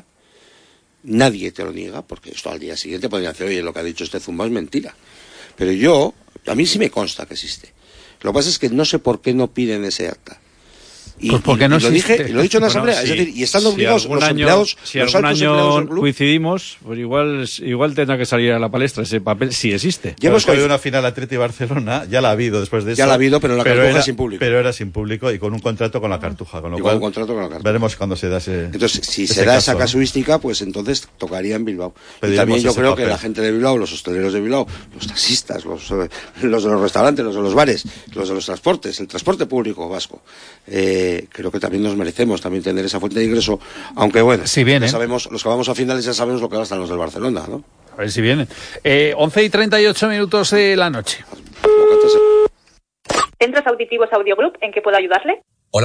Speaker 9: nadie te lo niega, porque esto al día siguiente podría decir, oye, lo que ha dicho este Zumba es mentira. Pero yo, a mí sí me consta que existe. Lo que pasa es que no sé por qué no piden ese acta. Y,
Speaker 2: pues porque
Speaker 9: y,
Speaker 2: no
Speaker 9: y lo dije, y lo he dicho en la asamblea,
Speaker 10: bueno, sí,
Speaker 9: es decir, y están obligados
Speaker 10: si
Speaker 9: los
Speaker 10: año,
Speaker 9: empleados,
Speaker 10: si
Speaker 9: los
Speaker 10: algún
Speaker 9: altos
Speaker 10: año
Speaker 9: empleados del club.
Speaker 10: coincidimos, pues igual, igual tendrá que salir a la palestra ese papel, si existe.
Speaker 7: Ya hemos habido una final Atleti Barcelona, ya la ha habido después de eso.
Speaker 9: Ya la ha habido, pero la
Speaker 7: pero
Speaker 9: Cartuja
Speaker 7: era,
Speaker 9: sin público.
Speaker 7: Pero era sin público y con un contrato con la Cartuja, con lo
Speaker 9: y
Speaker 7: cual
Speaker 9: con un contrato con la Cartuja.
Speaker 7: Veremos cuándo se da ese.
Speaker 9: Entonces, si
Speaker 7: ese
Speaker 9: se da
Speaker 7: caso,
Speaker 9: esa casuística, pues entonces tocaría en Bilbao.
Speaker 7: Pediremos
Speaker 9: y también yo creo
Speaker 7: papel.
Speaker 9: que la gente de Bilbao, los hosteleros de Bilbao, los taxistas, los, los de los restaurantes, los de los bares, los de los transportes, el transporte público vasco, eh, creo que también nos merecemos también tener esa fuente de ingreso, aunque bueno,
Speaker 2: si viene.
Speaker 9: Ya sabemos, los que vamos a finales ya sabemos lo que gastan los del Barcelona, ¿no?
Speaker 2: A ver si vienen. Eh, once y treinta y ocho minutos de la noche.
Speaker 15: Centros Auditivos Audio Group, ¿en qué puedo ayudarle?
Speaker 16: Hola,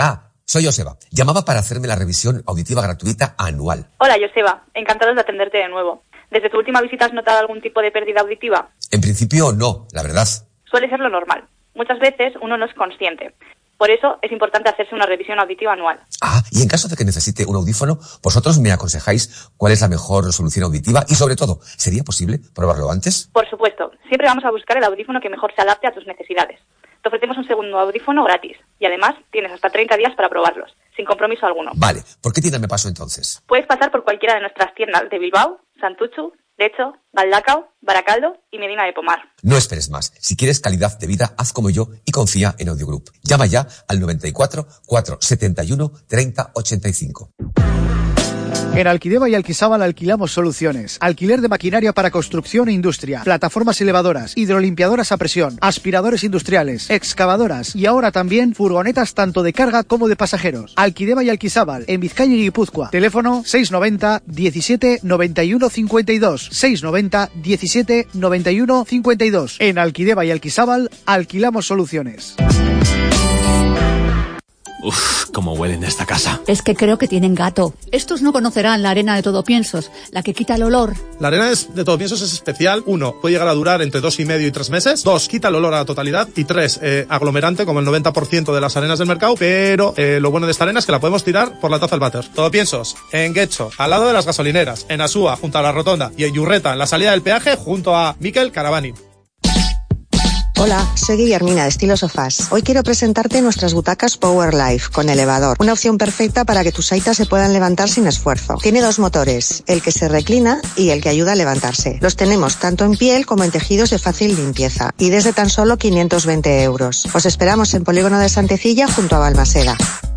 Speaker 15: Soy Joseba. Llamaba para hacerme la revisión auditiva gratuita anual.
Speaker 16: Hola, Joseba. Encantados de atenderte de nuevo. ¿Desde tu última visita has notado algún tipo de pérdida auditiva?
Speaker 15: En principio no, la verdad.
Speaker 16: Suele ser lo normal. Muchas veces uno no es consciente. Por eso es importante hacerse una revisión auditiva anual.
Speaker 15: Ah, y en caso de que necesite un audífono, vosotros me aconsejáis cuál es la mejor solución auditiva y, sobre todo, ¿sería posible probarlo antes?
Speaker 16: Por supuesto. Siempre vamos a buscar el audífono que mejor se adapte a tus necesidades. Te ofrecemos un segundo audífono gratis y además tienes hasta treinta días para probarlos, sin compromiso alguno.
Speaker 15: Vale, ¿por qué tienda me paso entonces?
Speaker 16: Puedes pasar por cualquiera de nuestras tiendas de Bilbao, Santuchu, Lecho, Galdacao, Baracaldo y Medina de Pomar.
Speaker 15: No esperes más. Si quieres calidad de vida, haz como yo y confía en Audio Group. Llama ya al noventa y cuatro, cuatrocientos setenta y uno, treinta ochenta y cinco.
Speaker 4: En Alquideva y Alquisábal alquilamos soluciones. Alquiler de maquinaria para construcción e industria, plataformas elevadoras, hidrolimpiadoras a presión, aspiradores industriales, excavadoras y ahora también furgonetas tanto de carga como de pasajeros. Alquideva y Alquisábal, en Vizcaya y Guipúzcoa. Teléfono seiscientos noventa, diecisiete, noventa y uno cincuenta y dos. seiscientos noventa, diecisiete, noventa y uno cincuenta y dos. En Alquideva y Alquisábal alquilamos soluciones.
Speaker 12: Uf, cómo huelen de esta casa.
Speaker 17: Es que creo que tienen gato. Estos no conocerán la arena de Todo Piensos, la que quita el olor.
Speaker 18: La arena es, de Todo Piensos es especial. Uno, puede llegar a durar entre dos y medio y tres meses. Dos, quita el olor a la totalidad. Y tres, eh, aglomerante como el noventa por ciento de las arenas del mercado. Pero eh, lo bueno de esta arena es que la podemos tirar por la taza del váter. Todo Piensos, en Guecho, al lado de las gasolineras. En Asúa, junto a la rotonda. Y en Yurreta, en la salida del peaje, junto a Miquel Caravani.
Speaker 19: Hola, soy Guillermina de Estilo Sofás. Hoy quiero presentarte nuestras butacas Power Life con elevador. Una opción perfecta para que tus aitas se puedan levantar sin esfuerzo. Tiene dos motores, el que se reclina y el que ayuda a levantarse. Los tenemos tanto en piel como en tejidos de fácil limpieza y desde tan solo quinientos veinte euros. Os esperamos en Polígono de Santecilla junto a Balmaseda.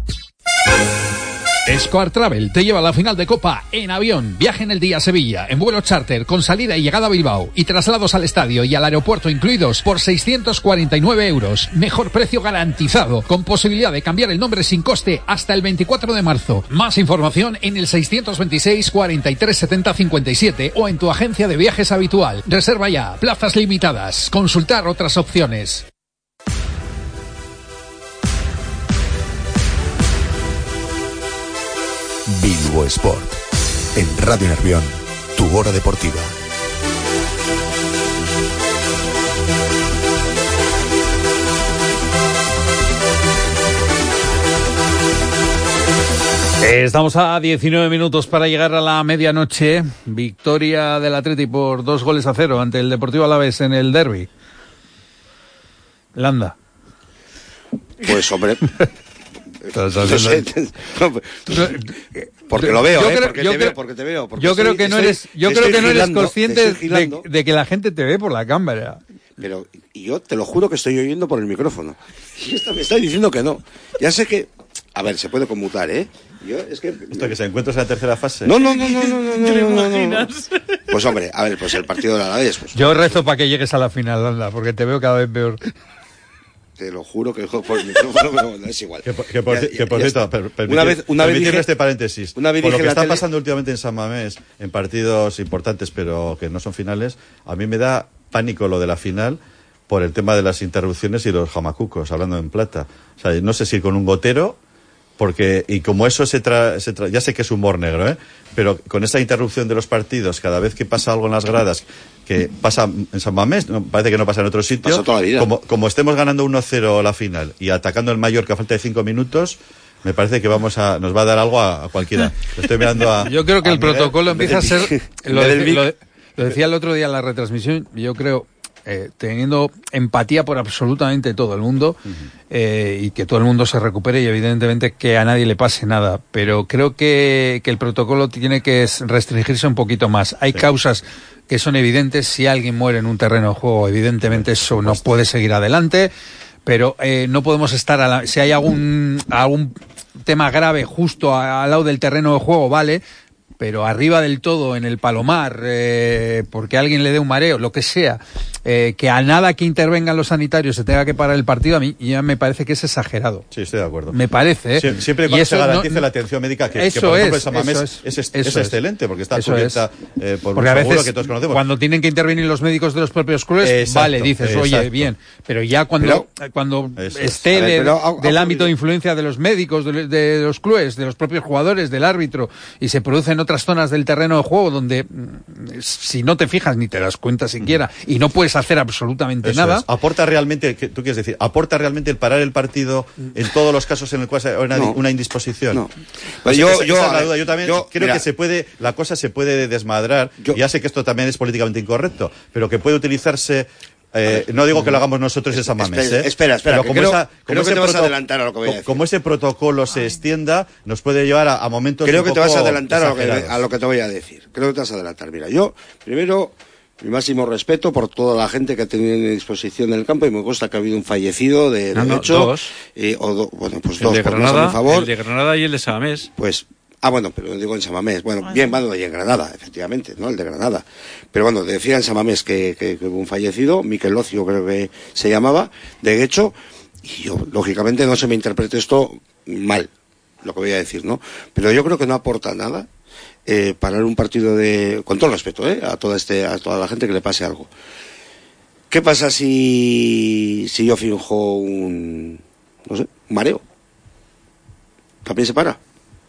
Speaker 3: Escoar Travel te lleva a la final de Copa en avión, viaje en el día a Sevilla, en vuelo charter con salida y llegada a Bilbao y traslados al estadio y al aeropuerto incluidos por seiscientos cuarenta y nueve euros. Mejor precio garantizado, con posibilidad de cambiar el nombre sin coste hasta el veinticuatro de marzo. Más información en el seiscientos veintiséis, cuarenta y tres, setenta, cincuenta y siete o en tu agencia de viajes habitual. Reserva ya, plazas limitadas. Consultar otras opciones.
Speaker 1: Bilbo Sport. En Radio Nervión, tu hora deportiva.
Speaker 2: Estamos a diecinueve minutos para llegar a la medianoche. Victoria del Atleti por dos goles a cero ante el Deportivo Alavés en el derbi. Landa.
Speaker 9: Pues hombre... No sé, no, porque lo veo, eh, porque, te veo porque te veo, porque
Speaker 2: yo
Speaker 9: estoy,
Speaker 2: creo que no
Speaker 9: estoy,
Speaker 2: eres, yo creo que no eres
Speaker 9: gilando,
Speaker 2: consciente de, de que la gente te ve por la cámara.
Speaker 9: Pero yo te lo juro que estoy oyendo por el micrófono. Y esta me está diciendo que no. Ya sé que, a ver, se puede conmutar, ¿eh? Yo es que
Speaker 7: esto que se encuentra en la tercera fase.
Speaker 9: No, no, no, no, no, no,
Speaker 8: ¿Te lo
Speaker 9: no,
Speaker 8: imaginas?
Speaker 9: no. Pues hombre, a ver, pues el partido de la Alavés, pues.
Speaker 2: Yo rezo para que llegues a la final, Landa, porque te veo cada vez peor.
Speaker 9: Te lo juro que por el micrófono no es igual.
Speaker 7: Que por, que por, ya, que por ya cierto, per, permitir,
Speaker 9: una vez, una vez dije,
Speaker 7: este paréntesis.
Speaker 9: Una vez
Speaker 7: por lo que está
Speaker 9: tele...
Speaker 7: pasando últimamente en San Mamés, en partidos importantes pero que no son finales, a mí me da pánico lo de la final por el tema de las interrupciones y los jamacucos, hablando en plata. O sea, no sé si con un gotero, porque, y como eso se tra, se tra, ya sé que es humor negro, ¿eh? Pero con esa interrupción de los partidos, cada vez que pasa algo en las gradas, que pasa en San Mamés, no, parece que no pasa en otro sitio,
Speaker 9: pasa toda la vida.
Speaker 7: Como, como estemos ganando uno cero la final y atacando el Mallorca a falta de cinco minutos, me parece que vamos a, nos va a dar algo a, a cualquiera. Lo estoy mirando a...
Speaker 2: Yo creo que el
Speaker 7: Miguel,
Speaker 2: protocolo empieza a ser, lo,
Speaker 7: de,
Speaker 2: lo, lo decía el otro día en la retransmisión, yo creo... Eh, teniendo empatía por absolutamente todo el mundo, uh-huh. eh, y que todo el mundo se recupere y evidentemente que a nadie le pase nada, pero creo que, que el protocolo tiene que restringirse un poquito más. Hay sí. causas que son evidentes. Si alguien muere en un terreno de juego, evidentemente eso no puede seguir adelante, pero eh, no podemos estar a la, si hay algún algún tema grave justo al lado del terreno de juego, vale, pero arriba del todo en el Palomar, eh, porque alguien le dé un mareo, lo que sea, eh, que a nada que intervengan los sanitarios se tenga que parar el partido, a mí ya me parece que es exagerado.
Speaker 7: Sí, estoy de acuerdo.
Speaker 2: Me parece, ¿eh?
Speaker 7: Sie siempre y cuando se garantice no, la atención médica, que, que por ejemplo es, San Mamés es, es, es, es excelente, porque está cubierta eh, por
Speaker 2: porque
Speaker 7: un
Speaker 2: a
Speaker 7: seguro
Speaker 2: veces,
Speaker 7: que todos conocemos.
Speaker 2: Cuando tienen que intervenir los médicos de los propios clubes, exacto, vale, dices, exacto. oye, bien, pero ya cuando, pero, cuando esté ver, de, pero, de, del ámbito de influencia de los médicos, de, de los clubes, de los propios jugadores, del árbitro, y se produce en otras zonas del terreno de juego donde si no te fijas ni te das cuenta siquiera mm. y no puedes hacer absolutamente
Speaker 7: Eso
Speaker 2: nada.
Speaker 7: Es. ¿Aporta realmente, ¿tú quieres decir? ¿Aporta realmente el parar el partido en todos los casos en el cual hay una, no. una indisposición?
Speaker 9: No.
Speaker 7: Pues
Speaker 9: yo,
Speaker 7: esa,
Speaker 9: yo,
Speaker 7: esa es la duda. Yo también
Speaker 9: yo,
Speaker 7: creo
Speaker 9: mira,
Speaker 7: que se puede, la cosa se puede desmadrar. Yo, ya sé que esto también es políticamente incorrecto, pero que puede utilizarse. Eh, no digo que lo hagamos nosotros en San Mamés,
Speaker 9: espera,
Speaker 7: ¿eh?
Speaker 9: espera, espera,
Speaker 7: pero como,
Speaker 9: creo,
Speaker 7: esa, como
Speaker 9: creo que
Speaker 7: ese
Speaker 9: te vas a
Speaker 7: proto-
Speaker 9: adelantar a lo que voy a decir.
Speaker 7: Como ese protocolo se extienda, nos puede llevar a, a momentos
Speaker 9: Creo
Speaker 7: un
Speaker 9: que
Speaker 7: poco
Speaker 9: te vas a adelantar a lo que,
Speaker 7: exagerados.
Speaker 9: a lo que te voy a decir. Creo que te vas a adelantar. Mira, yo, primero, mi máximo respeto por toda la gente que ha tenido en disposición en el campo, y me consta que ha habido un fallecido de, de
Speaker 10: no, no,
Speaker 9: hecho.
Speaker 10: Dos.
Speaker 9: Eh, o do, bueno, pues
Speaker 10: el
Speaker 9: dos,
Speaker 10: de
Speaker 9: por
Speaker 10: Granada,
Speaker 9: más a mi favor.
Speaker 10: El de Granada y el de Samamés.
Speaker 9: Pues. Ah, bueno, pero digo en San Mamés. Bueno, bien, bueno, y en Granada, efectivamente, ¿no? El de Granada. Pero bueno, decía en San Mamés que, que, que hubo un fallecido, Miquel Ocio creo que se llamaba, de hecho, y yo, lógicamente, no se me interprete esto mal, lo que voy a decir, ¿no? Pero yo creo que no aporta nada eh, parar un partido de, con todo el respeto, ¿eh? A toda este, a toda la gente que le pase algo. ¿Qué pasa si, si yo finjo un, no sé, un mareo? ¿También se para?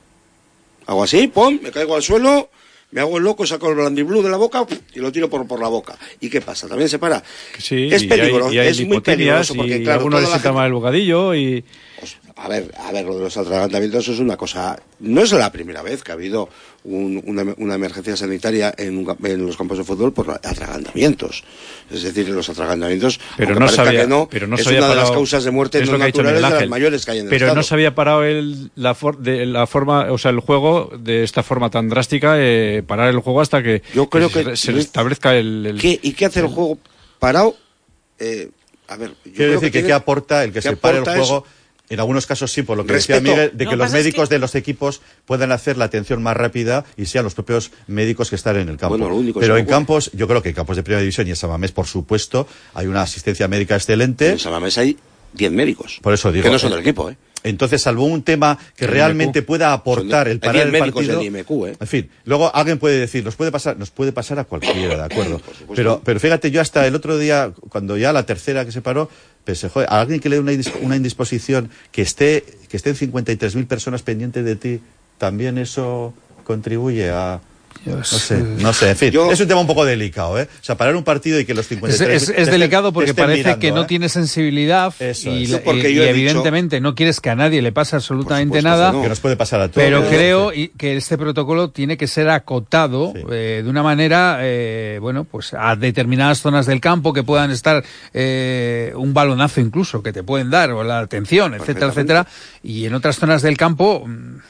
Speaker 9: Hago así, pum, me caigo al suelo, me hago el loco, saco el blandiblue de la boca y lo tiro por, por la boca. ¿Y qué pasa? ¿También se para?
Speaker 10: Sí,
Speaker 9: es peligroso,
Speaker 10: y hay, y hay
Speaker 9: es muy peligroso porque,
Speaker 10: y
Speaker 9: claro,
Speaker 10: algunos les
Speaker 9: toda la
Speaker 10: sienta
Speaker 9: gente...
Speaker 10: mal el bocadillo y...
Speaker 9: Pues, a ver, a ver, lo de los atragantamientos es una cosa... No es la primera vez que ha habido un, una, una emergencia sanitaria en, un, en los campos de fútbol por atragantamientos. Es decir, los atragantamientos,
Speaker 10: pero no sabía,
Speaker 9: que no,
Speaker 10: pero no
Speaker 9: es
Speaker 10: sabía
Speaker 9: una
Speaker 10: parado,
Speaker 9: de las causas de muerte no naturales de las mayores que hay en el
Speaker 10: Pero
Speaker 9: Estado.
Speaker 10: no se había parado el, la, for, de, la forma, o sea, el juego de esta forma tan drástica, eh, parar el juego hasta que,
Speaker 9: Yo creo
Speaker 10: que,
Speaker 9: que
Speaker 10: se, se establezca el... el...
Speaker 9: ¿Qué, ¿Y qué hace el juego parado? Eh, a ver, yo
Speaker 7: Quiero
Speaker 9: creo
Speaker 7: decir
Speaker 9: que,
Speaker 7: que
Speaker 9: tiene,
Speaker 7: qué aporta el que, que se pare el juego.
Speaker 9: Es,
Speaker 7: en algunos casos sí, por lo que
Speaker 9: respeto.
Speaker 7: decía Miguel, de
Speaker 8: no,
Speaker 7: que los médicos
Speaker 8: que...
Speaker 7: de los equipos puedan hacer la atención más rápida y sean los propios médicos que están en el campo.
Speaker 9: Bueno, lo único
Speaker 7: Pero en
Speaker 9: ocurre.
Speaker 7: campos, yo creo que en campos de primera división y en San Mamés, por supuesto, hay una asistencia médica excelente.
Speaker 9: En San Mamés hay diez médicos.
Speaker 7: Por eso digo.
Speaker 9: Que no son del equipo, ¿eh?
Speaker 7: Entonces, salvo un tema que
Speaker 9: el
Speaker 7: realmente
Speaker 9: I M Q.
Speaker 7: pueda aportar el parar el partido.
Speaker 9: I M Q, ¿eh?
Speaker 7: En fin, luego alguien puede decir, nos puede pasar, nos puede pasar a cualquiera, de acuerdo. pero, pero fíjate, yo hasta el otro día, cuando ya la tercera que se paró, pensé, joder, a alguien que le dé una, una indisposición, que esté, que estén cincuenta y tres mil personas pendientes de ti, también eso contribuye a... No sé, no sé, en fin, yo, es un tema un poco delicado, ¿eh? O sea, parar un partido y que los cincuenta y tres...
Speaker 2: Es, es, es delicado porque parece mirando, que no ¿eh? tiene sensibilidad
Speaker 7: Eso
Speaker 2: y,
Speaker 7: es.
Speaker 2: y,
Speaker 9: porque
Speaker 2: y
Speaker 9: yo
Speaker 2: evidentemente dicho, no quieres que a nadie le pase absolutamente
Speaker 9: supuesto,
Speaker 2: nada.
Speaker 9: No.
Speaker 7: Que nos puede pasar a todos.
Speaker 2: Pero
Speaker 7: ¿no?
Speaker 2: creo y, que este protocolo tiene que ser acotado sí. eh, de una manera, eh, bueno, pues a determinadas zonas del campo que puedan estar eh, un balonazo incluso que te pueden dar o la atención, etcétera, etcétera. Y en otras zonas del campo...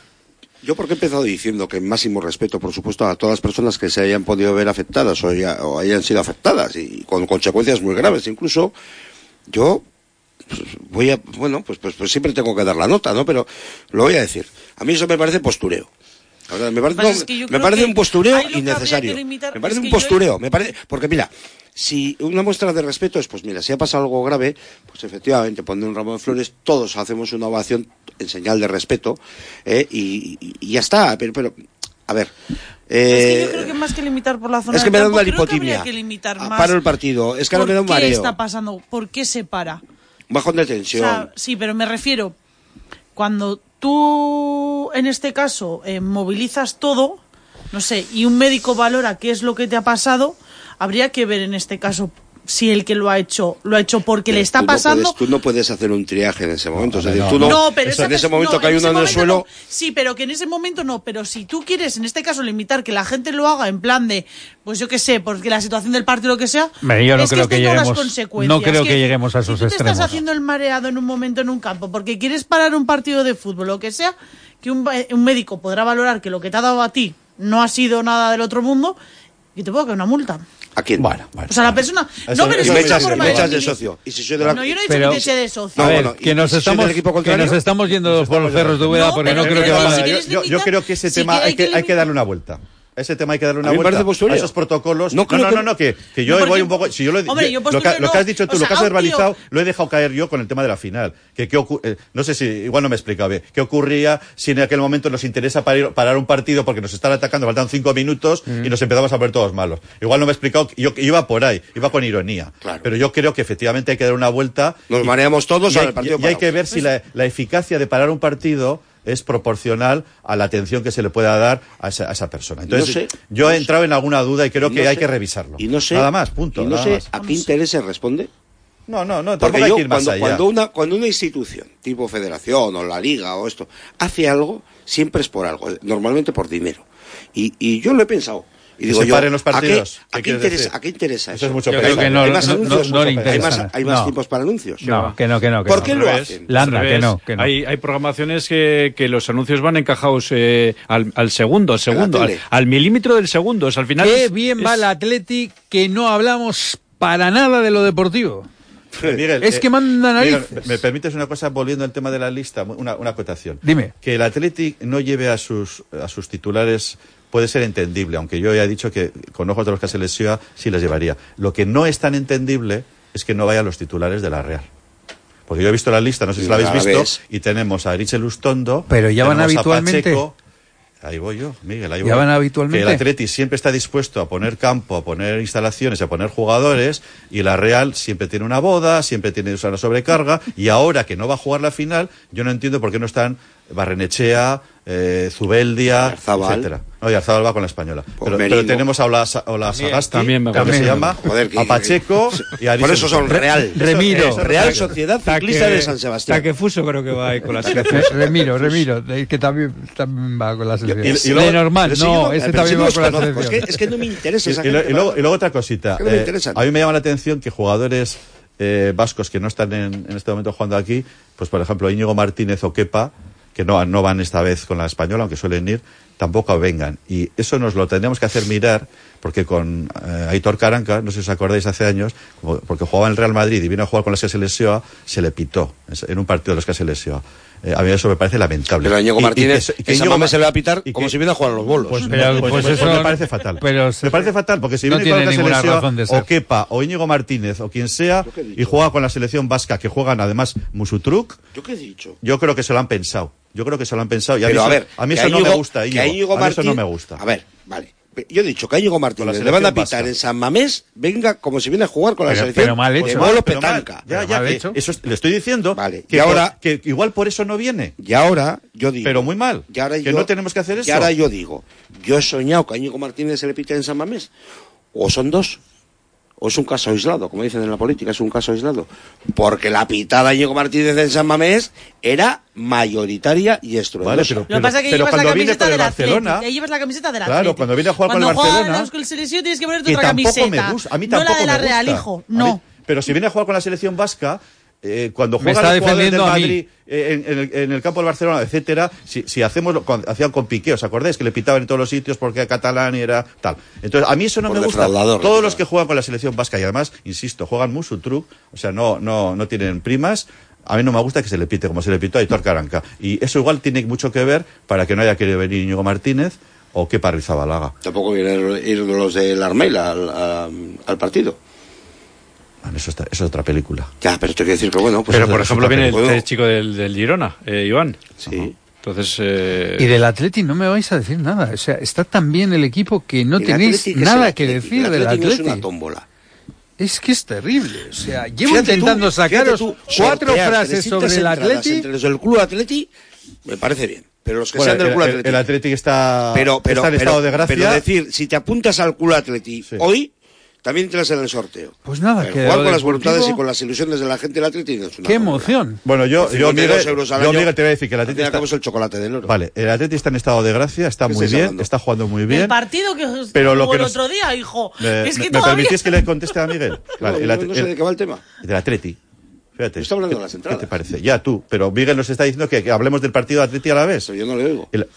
Speaker 9: Yo porque he empezado diciendo que máximo respeto, por supuesto, a todas las personas que se hayan podido ver afectadas o, ya, o hayan sido afectadas y con consecuencias muy graves. Incluso yo pues, voy a, bueno, pues, pues, pues siempre tengo que dar la nota, ¿no? Pero lo voy a decir. A mí eso me parece postureo. Ahora, me parece, no, es que me parece un postureo innecesario. Me parece un postureo. Yo... Me parece, porque mira, si una muestra de respeto es, pues mira, si ha pasado algo grave, pues efectivamente poner un ramo de flores, todos hacemos una ovación en señal de respeto, eh, y, y, y ya está. Pero, pero, a ver.
Speaker 8: Eh, es que yo creo que más que limitar por la zona
Speaker 9: es que
Speaker 8: del
Speaker 9: me
Speaker 8: campo,
Speaker 9: da una
Speaker 8: creo
Speaker 9: lipotimia.
Speaker 8: que habría que limitar más.
Speaker 9: Paro el partido. Es que ahora me da un mareo.
Speaker 8: ¿Qué está pasando? ¿Por qué se para?
Speaker 9: Un bajón de tensión.
Speaker 8: O sea, sí, pero me refiero, cuando tú, en este caso, eh, movilizas todo, no sé, y un médico valora qué es lo que te ha pasado, habría que ver en este caso si el que lo ha hecho lo ha hecho porque pero le está
Speaker 9: tú
Speaker 8: pasando.
Speaker 9: No puedes, tú no puedes hacer un triaje en ese momento. No, es decir,
Speaker 8: no,
Speaker 9: tú no,
Speaker 8: no pero
Speaker 9: eso, en ese
Speaker 8: no,
Speaker 9: momento que hay uno en el suelo.
Speaker 8: No. Sí, pero que en ese momento no. Pero si tú quieres, en este caso, limitar que la gente lo haga en plan de, pues yo qué sé, porque la situación del partido lo que sea.
Speaker 2: Yo no
Speaker 8: es
Speaker 2: creo
Speaker 8: que,
Speaker 2: que lleguemos.
Speaker 8: No
Speaker 2: creo
Speaker 8: que,
Speaker 2: que lleguemos a esos
Speaker 8: si tú te
Speaker 2: extremos.
Speaker 8: estás haciendo el mareado en un momento en un campo porque quieres parar un partido de fútbol, lo que sea, que un, un médico podrá valorar que lo que te ha dado a ti no ha sido nada del otro mundo y te puedo caer una multa.
Speaker 9: ¿A quién?
Speaker 7: Bueno, bueno.
Speaker 8: O sea, la persona...
Speaker 7: Eso,
Speaker 8: no, pero
Speaker 7: eso
Speaker 8: es
Speaker 9: me
Speaker 8: una
Speaker 9: echas,
Speaker 8: forma
Speaker 9: me
Speaker 8: de...
Speaker 9: echas de socio. ¿Y si soy de la...
Speaker 8: No, yo no he dicho
Speaker 2: pero,
Speaker 8: que te eche de socio.
Speaker 2: A
Speaker 9: No,
Speaker 2: ver,
Speaker 9: bueno,
Speaker 2: que, nos
Speaker 9: si
Speaker 2: estamos, que nos estamos yendo por los cerros de Úbeda
Speaker 8: no,
Speaker 2: porque no creo que
Speaker 8: vaya...
Speaker 2: vaya...
Speaker 7: Si yo, yo creo que ese si tema hay que, hay que darle una vuelta. ese tema hay que darle una
Speaker 9: A mí me
Speaker 7: vuelta
Speaker 9: parece postureo.
Speaker 7: a esos protocolos.
Speaker 9: No,
Speaker 7: No,
Speaker 9: creo
Speaker 7: no,
Speaker 9: que-
Speaker 7: no, no, que, que yo
Speaker 8: No,
Speaker 7: voy
Speaker 8: porque-
Speaker 7: un poco. Si yo lo,
Speaker 8: Hombre, yo
Speaker 7: yo- lo,
Speaker 8: postureo
Speaker 7: que, lo que
Speaker 8: no.
Speaker 7: has dicho tú,
Speaker 8: O
Speaker 7: lo
Speaker 8: sea,
Speaker 7: que has
Speaker 8: a un tío-
Speaker 7: verbalizado, lo he dejado caer yo con el tema de la final. Que, qué ocu- eh, no sé si, igual no me he explicado bien. ¿Qué ocurría si en aquel momento nos interesa parar, parar un partido porque nos están atacando, faltan cinco minutos y nos empezamos a ver todos malos? Igual no me he explicado, yo iba por ahí, iba con ironía.
Speaker 9: Claro.
Speaker 7: Pero yo creo que efectivamente hay que dar una vuelta.
Speaker 9: Nos
Speaker 7: y-
Speaker 9: mareamos todos
Speaker 7: y hay,
Speaker 9: al partido
Speaker 7: y hay
Speaker 9: parado.
Speaker 7: que ver si la, la eficacia de parar un partido es proporcional a la atención que se le pueda dar a esa, a esa persona. Entonces,
Speaker 9: No sé,
Speaker 7: yo he
Speaker 9: no
Speaker 7: entrado en alguna duda y creo
Speaker 9: Y
Speaker 7: que
Speaker 9: no
Speaker 7: hay
Speaker 9: sé,
Speaker 7: que revisarlo.
Speaker 9: Y no sé,
Speaker 7: nada más, punto.
Speaker 9: Y no
Speaker 7: nada
Speaker 9: sé
Speaker 7: más.
Speaker 9: a qué intereses responde.
Speaker 7: No, no, no,
Speaker 9: Porque
Speaker 7: tampoco hay
Speaker 9: yo,
Speaker 7: que ir más
Speaker 9: cuando,
Speaker 7: allá.
Speaker 9: cuando, una, cuando una institución, tipo federación o la liga o esto, hace algo, siempre es por algo, normalmente por dinero. Y, y yo lo he pensado. Y
Speaker 7: Que
Speaker 9: digo
Speaker 7: se
Speaker 9: yo,
Speaker 7: paren los
Speaker 9: ¿a qué,
Speaker 7: partidos?
Speaker 9: a
Speaker 7: ¿Qué
Speaker 9: qué
Speaker 7: quieres
Speaker 9: interesa,
Speaker 7: decir?
Speaker 9: ¿a qué interesa
Speaker 7: Eso
Speaker 9: eso?
Speaker 7: es mucho
Speaker 2: Yo
Speaker 7: pensar.
Speaker 2: creo que no,
Speaker 9: ¿Hay más
Speaker 2: no,
Speaker 9: anuncios?
Speaker 2: no, no le
Speaker 9: ¿Hay
Speaker 2: interesa.
Speaker 9: más, hay más
Speaker 2: No.
Speaker 9: tiempos para anuncios?
Speaker 2: No, que no, que no. Que
Speaker 9: ¿Por
Speaker 2: no.
Speaker 9: qué
Speaker 2: Al
Speaker 9: lo
Speaker 2: revés.
Speaker 9: hacen?
Speaker 2: Landa,
Speaker 10: Al
Speaker 2: que
Speaker 10: revés,
Speaker 2: no, que no.
Speaker 10: Hay, hay programaciones que, que los anuncios van encajados eh, al, al segundo, al segundo, al,
Speaker 9: tele.
Speaker 10: al milímetro del segundo. O sea, al final
Speaker 2: Qué
Speaker 10: es-
Speaker 2: bien
Speaker 10: es-
Speaker 2: va el Atleti que no hablamos para nada de lo deportivo.
Speaker 7: Miguel,
Speaker 2: Es
Speaker 7: eh,
Speaker 2: que manda
Speaker 7: Miguel,
Speaker 2: narices.
Speaker 7: ¿me permites una cosa volviendo al tema de la lista? Una, una acotación.
Speaker 2: Dime.
Speaker 7: Que el Athletic no lleve a sus, a sus titulares puede ser entendible, aunque yo ya he dicho que con ojos de los que se lesiona sí les llevaría. Lo que no es tan entendible es que no vayan los titulares de la Real. Porque yo he visto la lista, no sé si la habéis
Speaker 9: Ya la
Speaker 7: visto,
Speaker 9: ves.
Speaker 7: y tenemos a Ariche Lustondo,
Speaker 2: Pero ya van
Speaker 7: tenemos a
Speaker 2: habitualmente.
Speaker 7: Pacheco. Ahí voy yo, Miguel, ahí voy.
Speaker 2: ¿Ya van habitualmente?
Speaker 7: Que el Atleti siempre está dispuesto a poner campo, a poner instalaciones, a poner jugadores, y la Real siempre tiene una boda, siempre tiene una sobrecarga, y ahora que no va a jugar la final, yo no entiendo por qué no están Barrenechea, eh, Zubeldia,
Speaker 9: Arzabal.
Speaker 7: etcétera. No, y Arzabal va con la española. Pero,
Speaker 9: Merino.
Speaker 7: pero tenemos a Ola, Ola Sagasti,
Speaker 10: también va
Speaker 7: creo
Speaker 10: con
Speaker 7: que se
Speaker 10: la
Speaker 7: llama,
Speaker 9: Joder, que-
Speaker 7: a Pacheco y a Ariche
Speaker 9: Por eso son
Speaker 7: Lustondo.
Speaker 9: Real.
Speaker 2: Remiro.
Speaker 7: Eso- eso-
Speaker 9: Real
Speaker 7: eso-
Speaker 9: Sociedad Ciclista de San Sebastián.
Speaker 10: Taquefuso creo que va ahí con la
Speaker 2: Re- Remiro, Remiro, de- que también, también va con la selección.
Speaker 7: y- y luego-
Speaker 2: de normal,
Speaker 9: Pero si yo
Speaker 2: no,
Speaker 9: no-
Speaker 2: ese
Speaker 9: pero si
Speaker 2: también
Speaker 9: no
Speaker 2: va
Speaker 9: los
Speaker 2: con la
Speaker 9: conozco, es
Speaker 2: selección.
Speaker 9: que, es que no me interesa
Speaker 7: Y,
Speaker 9: esa
Speaker 7: y lo-
Speaker 9: gente.
Speaker 7: y luego, y luego otra cosita.
Speaker 9: Que no me
Speaker 7: Eh,
Speaker 9: interesan.
Speaker 7: a mí me llama la atención que jugadores eh, vascos que no están en, en este momento jugando aquí, pues por ejemplo Íñigo Martínez o Kepa, que no, no van esta vez con la española, aunque suelen ir, tampoco vengan. Y eso nos lo tendríamos que hacer mirar, porque con eh, Aitor Caranca, no sé si os acordáis hace años, como- porque jugaba en el Real Madrid y vino a jugar con las que se lesionó, se le pitó en un partido de los que se lesionó. Eh, a mí eso me parece lamentable.
Speaker 9: Pero a Íñigo
Speaker 7: Y- y
Speaker 9: Martínez,
Speaker 7: que- y
Speaker 9: que esa
Speaker 7: Íñigo
Speaker 9: mame
Speaker 7: Ma-
Speaker 9: se le va a pitar
Speaker 7: y
Speaker 9: como
Speaker 7: que-
Speaker 9: si viene a jugar a los bolos.
Speaker 7: Pues,
Speaker 2: Pero-
Speaker 7: pues-
Speaker 2: pues
Speaker 7: pues
Speaker 2: eso-
Speaker 7: me parece fatal.
Speaker 2: pero-
Speaker 7: me parece fatal, porque si
Speaker 2: no
Speaker 7: viene
Speaker 2: tiene
Speaker 7: con la
Speaker 2: ninguna
Speaker 7: selección,
Speaker 2: razón de ser.
Speaker 7: o Kepa, o Íñigo Martínez, o quien sea, y juega con la selección vasca, que juegan además Musutruk,
Speaker 9: ¿Yo qué he dicho?
Speaker 7: yo creo que se lo han pensado. Yo creo que se lo han pensado. Y a mí
Speaker 9: Pero
Speaker 7: eso,
Speaker 9: a ver,
Speaker 7: a mí
Speaker 9: que
Speaker 7: eso no
Speaker 9: Íñigo-
Speaker 7: me gusta,
Speaker 9: que
Speaker 7: Íñigo.
Speaker 9: a Íñigo
Speaker 7: A mí eso no
Speaker 9: Martín-
Speaker 7: me gusta.
Speaker 9: A ver, vale. Yo he dicho que a Íñigo Martínez
Speaker 7: Con
Speaker 9: le
Speaker 7: la
Speaker 9: van a
Speaker 7: selección
Speaker 9: pitar
Speaker 7: vasca.
Speaker 9: en San Mamés, venga como si viene a jugar con la
Speaker 2: Pero-
Speaker 9: selección.
Speaker 2: pero mal hecho.
Speaker 9: de
Speaker 7: Pero
Speaker 9: Bolo
Speaker 7: mal, pero mal.
Speaker 9: Petanca.
Speaker 7: Ya,
Speaker 2: Pero
Speaker 7: ya,
Speaker 2: mal
Speaker 7: que
Speaker 2: hecho.
Speaker 7: eso es- le estoy diciendo
Speaker 9: Vale,
Speaker 7: que,
Speaker 9: y ahora-
Speaker 7: que igual por eso no viene.
Speaker 9: Y ahora yo digo.
Speaker 7: Pero muy mal.
Speaker 9: Y ahora
Speaker 7: que
Speaker 9: yo-
Speaker 7: no tenemos que hacer eso.
Speaker 9: Y ahora yo digo, yo he soñado que a Íñigo Martínez se le pite en San Mamés. O son dos. O es un caso aislado, como dicen en la política, es un caso aislado. Porque la pitada a Íñigo Martínez en San Mamés era mayoritaria y estruendosa.
Speaker 7: Vale, pero,
Speaker 8: Lo que pasa es que
Speaker 7: pero
Speaker 8: llevas la
Speaker 7: cuando viene
Speaker 8: camiseta
Speaker 7: con el
Speaker 8: del
Speaker 7: Barcelona,
Speaker 8: Atleti. Ahí llevas la camiseta del
Speaker 7: Claro,
Speaker 8: Atleti.
Speaker 7: cuando viene a jugar con
Speaker 8: Cuando
Speaker 7: el Barcelona,
Speaker 8: juegas con el selección tienes que ponerte
Speaker 7: que
Speaker 8: otra
Speaker 7: tampoco
Speaker 8: camiseta.
Speaker 7: me gusta. A mí
Speaker 8: no
Speaker 7: tampoco
Speaker 8: la de la
Speaker 7: me gusta.
Speaker 8: Real, hijo.
Speaker 7: A mí-
Speaker 8: No.
Speaker 7: pero si viene a jugar con la selección vasca, eh, cuando
Speaker 2: Me
Speaker 7: juegan
Speaker 2: está
Speaker 7: los jugadores del
Speaker 2: defendiendo a mí.
Speaker 7: Madrid eh, en, en el, en el campo del Barcelona, etcétera, si, si hacemos lo cuando hacían con Piqué, ¿os acordáis? Que le pitaban en todos los sitios porque era catalán y era tal. Entonces, a mí eso no
Speaker 9: Por
Speaker 7: me gusta.
Speaker 9: defraudador,
Speaker 7: Todos
Speaker 9: le
Speaker 7: los que juegan con la selección vasca, y además, insisto, juegan Musutruk, o sea, no, no, no tienen primas. A mí no me gusta que se le pite como se le pitó a Aitor Caranca. Y eso igual tiene mucho que ver para que no haya querido venir Íñigo Martínez o que Rizabalaga.
Speaker 9: Tampoco vienen ir los del Armela al, a- al partido.
Speaker 7: Bueno, eso, está, eso es otra película.
Speaker 9: Ya, pero te quiero decir que bueno. Pues
Speaker 10: Pero
Speaker 9: eso-
Speaker 10: por
Speaker 9: eso
Speaker 10: ejemplo
Speaker 9: también
Speaker 10: viene el,
Speaker 9: puedo.
Speaker 10: el chico del, del Girona, eh, Iván.
Speaker 9: Sí.
Speaker 10: Entonces... eh,
Speaker 2: Y del Atleti no me vais a decir nada. O sea, está tan bien el equipo que no
Speaker 9: El
Speaker 2: tenéis
Speaker 9: Atleti, es
Speaker 2: nada
Speaker 9: el
Speaker 2: que
Speaker 9: Atleti.
Speaker 2: decir
Speaker 9: El
Speaker 2: del
Speaker 9: Atleti no es
Speaker 2: Atleti.
Speaker 9: una tómbola.
Speaker 2: Es que es terrible. O sea, llevo
Speaker 9: Fíjate tú-
Speaker 2: intentando sacaros
Speaker 9: fíjate tú,
Speaker 2: cuatro
Speaker 9: sortear
Speaker 2: frases
Speaker 9: trescientas
Speaker 2: sobre el
Speaker 9: entradas
Speaker 2: Atleti.
Speaker 9: Entre los del Club Atleti, me parece bien. Pero los que
Speaker 7: Bueno,
Speaker 9: sean del
Speaker 7: el,
Speaker 9: Club
Speaker 7: el-
Speaker 9: Atleti.
Speaker 7: el Athletic está,
Speaker 9: pero, pero,
Speaker 7: está en
Speaker 9: pero-
Speaker 7: estado de gracia.
Speaker 9: pero decir, si te apuntas al Club Atleti hoy, también entras en el sorteo.
Speaker 2: Pues nada,
Speaker 9: Pero
Speaker 2: que
Speaker 9: jugar
Speaker 2: lo
Speaker 9: con las
Speaker 2: deportivo-
Speaker 9: voluntades y con las ilusiones de la gente del Atleti no es una
Speaker 2: ¡Qué
Speaker 9: tómbola.
Speaker 2: emoción!
Speaker 7: Bueno, yo,
Speaker 9: Por
Speaker 7: yo,
Speaker 9: cincuenta y dos
Speaker 7: Miguel,
Speaker 9: euros al
Speaker 7: yo,
Speaker 9: año,
Speaker 7: Miguel, te voy a decir que el
Speaker 9: al
Speaker 7: Atleti
Speaker 9: fin y al
Speaker 7: está...
Speaker 9: cabo es el chocolate del oro.
Speaker 7: Vale, el Atleti está en estado de gracia, está
Speaker 9: ¿Qué
Speaker 7: muy
Speaker 9: estáis
Speaker 7: bien,
Speaker 9: hablando?
Speaker 7: está jugando muy
Speaker 8: El
Speaker 7: bien.
Speaker 8: partido que
Speaker 7: Pero lo
Speaker 8: jugó
Speaker 7: que
Speaker 8: el
Speaker 7: nos-
Speaker 8: otro día, hijo.
Speaker 7: ¿Me,
Speaker 8: es que
Speaker 7: me- me
Speaker 8: todavía...
Speaker 7: permitís que le conteste a Miguel? Vale, el,
Speaker 9: no,
Speaker 7: At-
Speaker 9: no sé
Speaker 7: el-
Speaker 9: de qué va el tema.
Speaker 7: del Atleti. Fíjate.
Speaker 9: Yo estoy hablando de las
Speaker 7: ¿Qué
Speaker 9: entradas.
Speaker 7: te parece? Ya tú, pero Miguel nos está diciendo que, que hablemos del partido de Atleti a la vez.
Speaker 9: Pero yo no le oigo.
Speaker 7: El-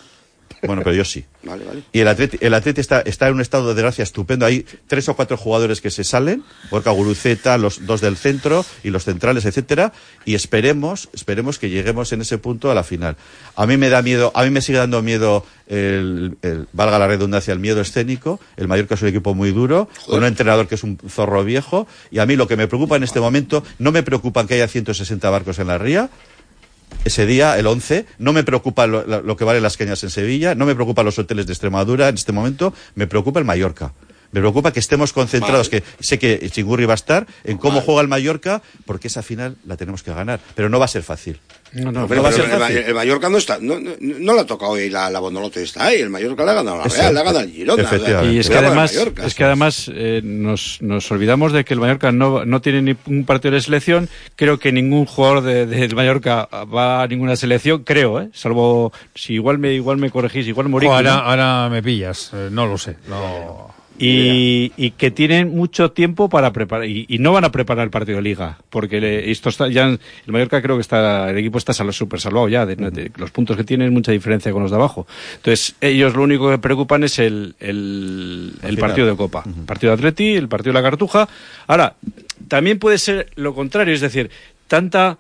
Speaker 7: Bueno, pero yo sí.
Speaker 9: Vale, vale.
Speaker 7: Y el Atleti, el Atleti está, está en un estado de gracia estupendo. Hay tres o cuatro jugadores que se salen, Gorka Guruceta, los dos del centro y los centrales, etcétera, y esperemos, esperemos que lleguemos en ese punto a la final. A mí me da miedo, a mí me sigue dando miedo el, el valga la redundancia, el miedo escénico. El Mallorca es un equipo muy duro, Joder. con un entrenador que es un zorro viejo, y a mí lo que me preocupa en este momento, no me preocupan que haya ciento sesenta barcos en la ría. Ese día, el once, no me preocupa lo, lo que valen las cañas en Sevilla, no me preocupan los hoteles de Extremadura en este momento, me preocupa el Mallorca. Me preocupa que estemos concentrados, vale. que sé que Chingurri va a estar, en cómo vale. juega el Mallorca, porque esa final la tenemos que ganar, pero no va a ser fácil.
Speaker 9: No, no, pero, no va pero a ser fácil. El, el Mallorca no está, no, no, no le ha tocado hoy la, la Bondolote está ahí, el Mallorca le ha ganado a la Real, le ha ganado al Girona.
Speaker 10: Y es que además, Mallorca, es que además eh, nos, nos olvidamos de que el Mallorca no, no tiene ni un partido de selección. Creo que ningún jugador del de, de Mallorca va a ninguna selección, creo, eh, salvo si igual me igual me corregís, igual Morico.
Speaker 2: Ahora, ¿no? ahora me pillas, eh, no lo sé, no.
Speaker 10: Y, y que tienen mucho tiempo para preparar y, y no van a preparar el partido de Liga porque le, esto está ya el Mallorca creo que está el equipo está sal, super salvado ya de, de, los puntos que tienen mucha diferencia con los de abajo. Entonces ellos lo único que preocupan es el el, el partido de Copa, uh-huh. partido de Atleti, el partido de la Cartuja. Ahora también puede ser lo contrario, es decir, tanta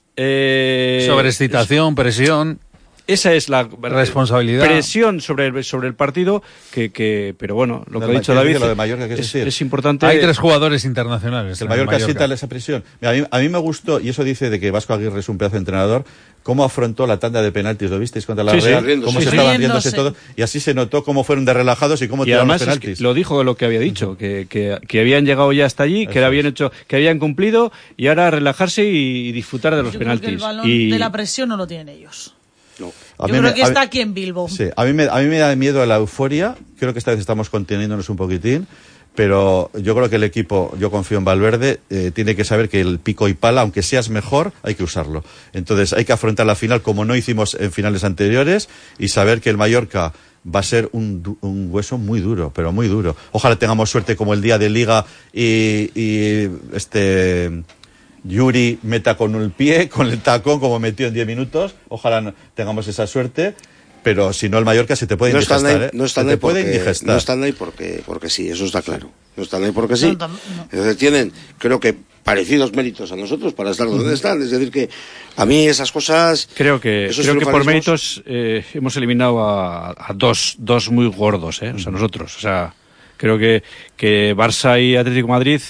Speaker 10: eh,
Speaker 2: sobreexcitación, presión.
Speaker 10: Esa es la
Speaker 2: responsabilidad,
Speaker 10: presión sobre el, sobre el partido, que, que pero bueno, lo que ha dicho David
Speaker 7: lo de Mallorca, ¿qué es,
Speaker 10: es,
Speaker 7: decir?
Speaker 10: es importante.
Speaker 2: Hay tres jugadores internacionales.
Speaker 7: El Mallorca, Mallorca sienta esa presión. A mí, a mí me gustó, y eso dice de que Vasco Aguirre es un pedazo de entrenador, cómo afrontó la tanda de penaltis, ¿lo visteis contra la
Speaker 10: sí,
Speaker 7: Real?
Speaker 10: Sí,
Speaker 7: cómo
Speaker 10: sí,
Speaker 7: se
Speaker 10: sí,
Speaker 7: estaban
Speaker 10: sí,
Speaker 7: riéndose todo, y así se notó cómo fueron de relajados y cómo
Speaker 10: y
Speaker 7: tiraron
Speaker 10: además
Speaker 7: los penaltis.
Speaker 10: Es que lo dijo lo que había dicho, que, que, que habían llegado ya hasta allí, eso que habían hecho, que habían cumplido, y ahora relajarse y, y disfrutar de los
Speaker 8: Yo
Speaker 10: penaltis.
Speaker 8: Creo que el balón
Speaker 10: y...
Speaker 8: de la presión no lo tienen ellos.
Speaker 7: No.
Speaker 8: Yo creo me, que está aquí en Bilbo.
Speaker 7: Sí, a mí, me, a mí me da miedo la euforia. Creo que esta vez estamos conteniéndonos un poquitín. Pero yo creo que el equipo, yo confío en Valverde, eh, tiene que saber que el pico y pala, aunque seas mejor, hay que usarlo. Entonces hay que afrontar la final como no hicimos en finales anteriores y saber que el Mallorca va a ser un, un hueso muy duro, pero muy duro. Ojalá tengamos suerte como el día de Liga y, y este... Yuri meta con el pie, con el tacón, como metió en diez minutos. Ojalá no tengamos esa suerte. Pero si no, el Mallorca se te puede
Speaker 9: no
Speaker 7: indigestar,
Speaker 9: están ahí,
Speaker 7: ¿eh?
Speaker 9: No están
Speaker 7: se
Speaker 9: ahí
Speaker 7: te puede
Speaker 9: porque,
Speaker 7: indigestar.
Speaker 9: No están ahí porque, porque sí, eso está claro. No están ahí porque sí. No, no. Entonces tienen, creo que, parecidos méritos a nosotros para estar donde uh-huh. están. Es decir, que a mí esas cosas...
Speaker 10: Creo que creo que por méritos eh, hemos eliminado a, a dos, dos muy gordos, ¿eh? O sea, nosotros. O sea, creo que, que Barça y Atlético de Madrid...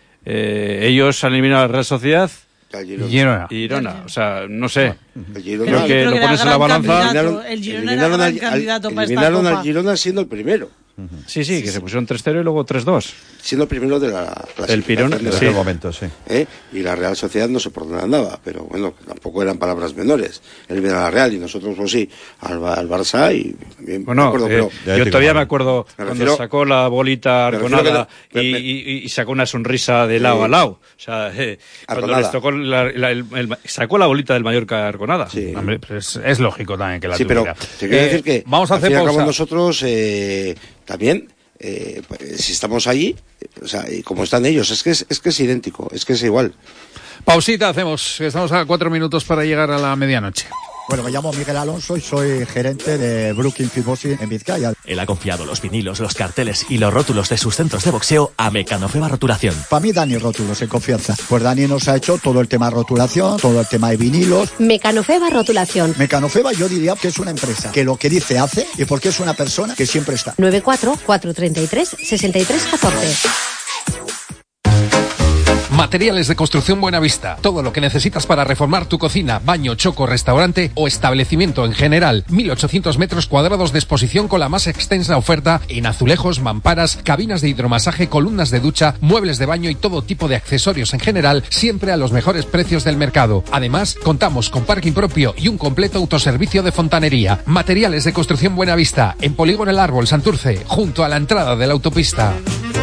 Speaker 10: Eh, ellos han eliminado a la Real Sociedad
Speaker 2: y Girona.
Speaker 10: y Girona, o sea, no sé.
Speaker 9: El Girona,
Speaker 10: creo que
Speaker 8: creo
Speaker 10: lo
Speaker 8: que
Speaker 10: pones en la balanza.
Speaker 8: Eliminaron, el Girona era gran candidato
Speaker 9: al,
Speaker 8: para esta
Speaker 9: eliminaron
Speaker 8: Copa.
Speaker 9: al Girona siendo el primero.
Speaker 10: Sí, sí, que sí, se pusieron tres cero y luego tres dos.
Speaker 9: Siendo el primero de la clasificación.
Speaker 10: El Pirón,
Speaker 7: en
Speaker 10: sí.
Speaker 7: ese momento, sí.
Speaker 9: ¿Eh? Y la Real Sociedad no sé por dónde andaba, pero bueno, tampoco eran palabras menores. Él viene a la Real y nosotros, pues sí, al, al Barça y también
Speaker 10: bueno,
Speaker 9: me acuerdo,
Speaker 10: eh,
Speaker 9: pero...
Speaker 10: yo todavía me acuerdo me
Speaker 9: refiero,
Speaker 10: cuando sacó la bolita arconada
Speaker 9: no,
Speaker 10: y,
Speaker 9: me,
Speaker 10: y, y sacó una sonrisa de lado eh, a lado. O sea, eh, cuando les tocó la, la, el, el, sacó la bolita del Mallorca arconada.
Speaker 2: Sí. Hombre, pues es lógico también que la
Speaker 9: sí,
Speaker 2: tuviera.
Speaker 9: Pero te quiero eh, decir que
Speaker 2: vamos a hacer
Speaker 9: al fin y al cabo
Speaker 2: pausa.
Speaker 9: Nosotros eh, también... Eh, si estamos allí, o sea, y como están ellos, es que es, es que es idéntico, es que es igual.
Speaker 2: Pausita hacemos, estamos a cuatro minutos para llegar a la medianoche.
Speaker 20: Bueno, me llamo Miguel Alonso y soy gerente de Brooklyn Fitboxing en Vizcaya.
Speaker 12: Él ha confiado los vinilos, los carteles y los rótulos de sus centros de boxeo a Mecanofeba Rotulación.
Speaker 20: Para mí, Dani Rótulos, en confianza. Pues Dani nos ha hecho todo el tema de rotulación, todo el tema de vinilos.
Speaker 21: Mecanofeba Rotulación.
Speaker 20: Mecanofeba yo diría que es una empresa que lo que dice hace y porque es una persona que siempre está.
Speaker 21: nueve cuatro cuatro tres tres seis tres uno cuatro.
Speaker 3: Materiales de Construcción Buenavista. Todo lo que necesitas para reformar tu cocina, baño, choco, restaurante o establecimiento en general. mil ochocientos metros cuadrados de exposición con la más extensa oferta en azulejos, mamparas, cabinas de hidromasaje, columnas de ducha, muebles de baño y todo tipo de accesorios en general, siempre a los mejores precios del mercado. Además, contamos con parking propio y un completo autoservicio de fontanería. Materiales de Construcción Buenavista. En Polígono El Árbol, Santurce, junto a la entrada de la autopista.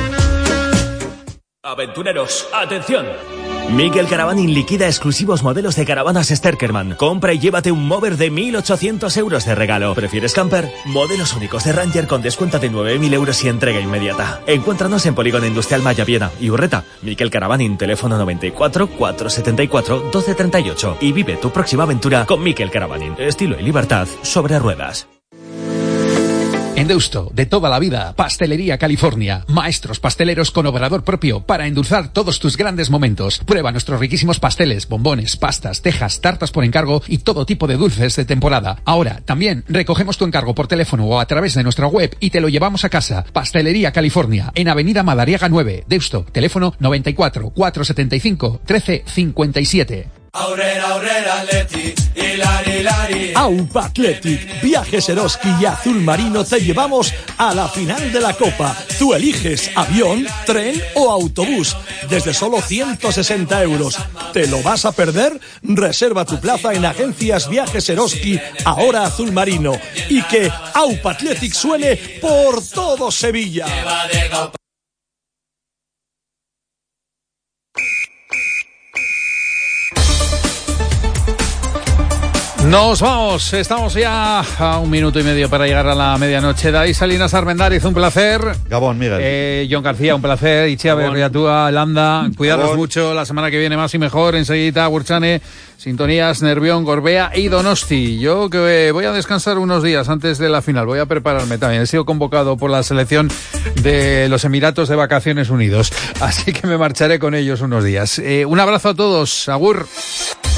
Speaker 12: Aventureros, atención. Mikel Caravaning liquida exclusivos modelos de caravanas Sterkerman. Compra y llévate un mover de mil ochocientos euros de regalo. ¿Prefieres camper? Modelos únicos de Ranger con descuento de nueve mil euros y entrega inmediata. Encuéntranos en Polígono Industrial Maya Viena y Urreta. Mikel Caravaning, teléfono noventa y cuatro, cuatrocientos setenta y cuatro, doce treinta y ocho. Y vive tu próxima aventura con Mikel Caravaning. Estilo y libertad sobre ruedas.
Speaker 3: Deusto, de toda la vida, Pastelería California. Maestros pasteleros con obrador propio para endulzar todos tus grandes momentos. Prueba nuestros riquísimos pasteles, bombones, pastas, tejas, tartas por encargo y todo tipo de dulces de temporada. Ahora, también recogemos tu encargo por teléfono o a través de nuestra web y te lo llevamos a casa. Pastelería California, en Avenida Madariaga nueve, Deusto. Teléfono noventa y cuatro, cuatrocientos setenta y cinco, trece cincuenta y siete.
Speaker 5: Aurrera, aurrera, Atleti, hilari, hilari.
Speaker 6: Aupa Athletic, Viajes Eroski y Azul Marino te llevamos a la final de la Copa. Tú eliges avión, tren o autobús desde solo ciento sesenta euros. ¿Te lo vas a perder? Reserva tu plaza en Agencias Viajes Eroski, ahora Azul Marino. Y que Aupa Athletic suene por todo Sevilla.
Speaker 2: Nos vamos, estamos ya a un minuto y medio para llegar a la medianoche. David Salinas Armendáriz, un placer.
Speaker 7: Gabón, Miguel.
Speaker 2: Eh, John García, un placer. Ichia Berriatúa, Landa, cuidaros Gabón. Mucho. La semana que viene más y mejor. Enseguida, Burchane, Sintonías, Nervión, Gorbea y Donosti. Yo que voy a descansar unos días antes de la final. Voy a prepararme también. He sido convocado por la selección de los Emiratos de Vacaciones Unidos. Así que me marcharé con ellos unos días. Eh, un abrazo a todos. Agur.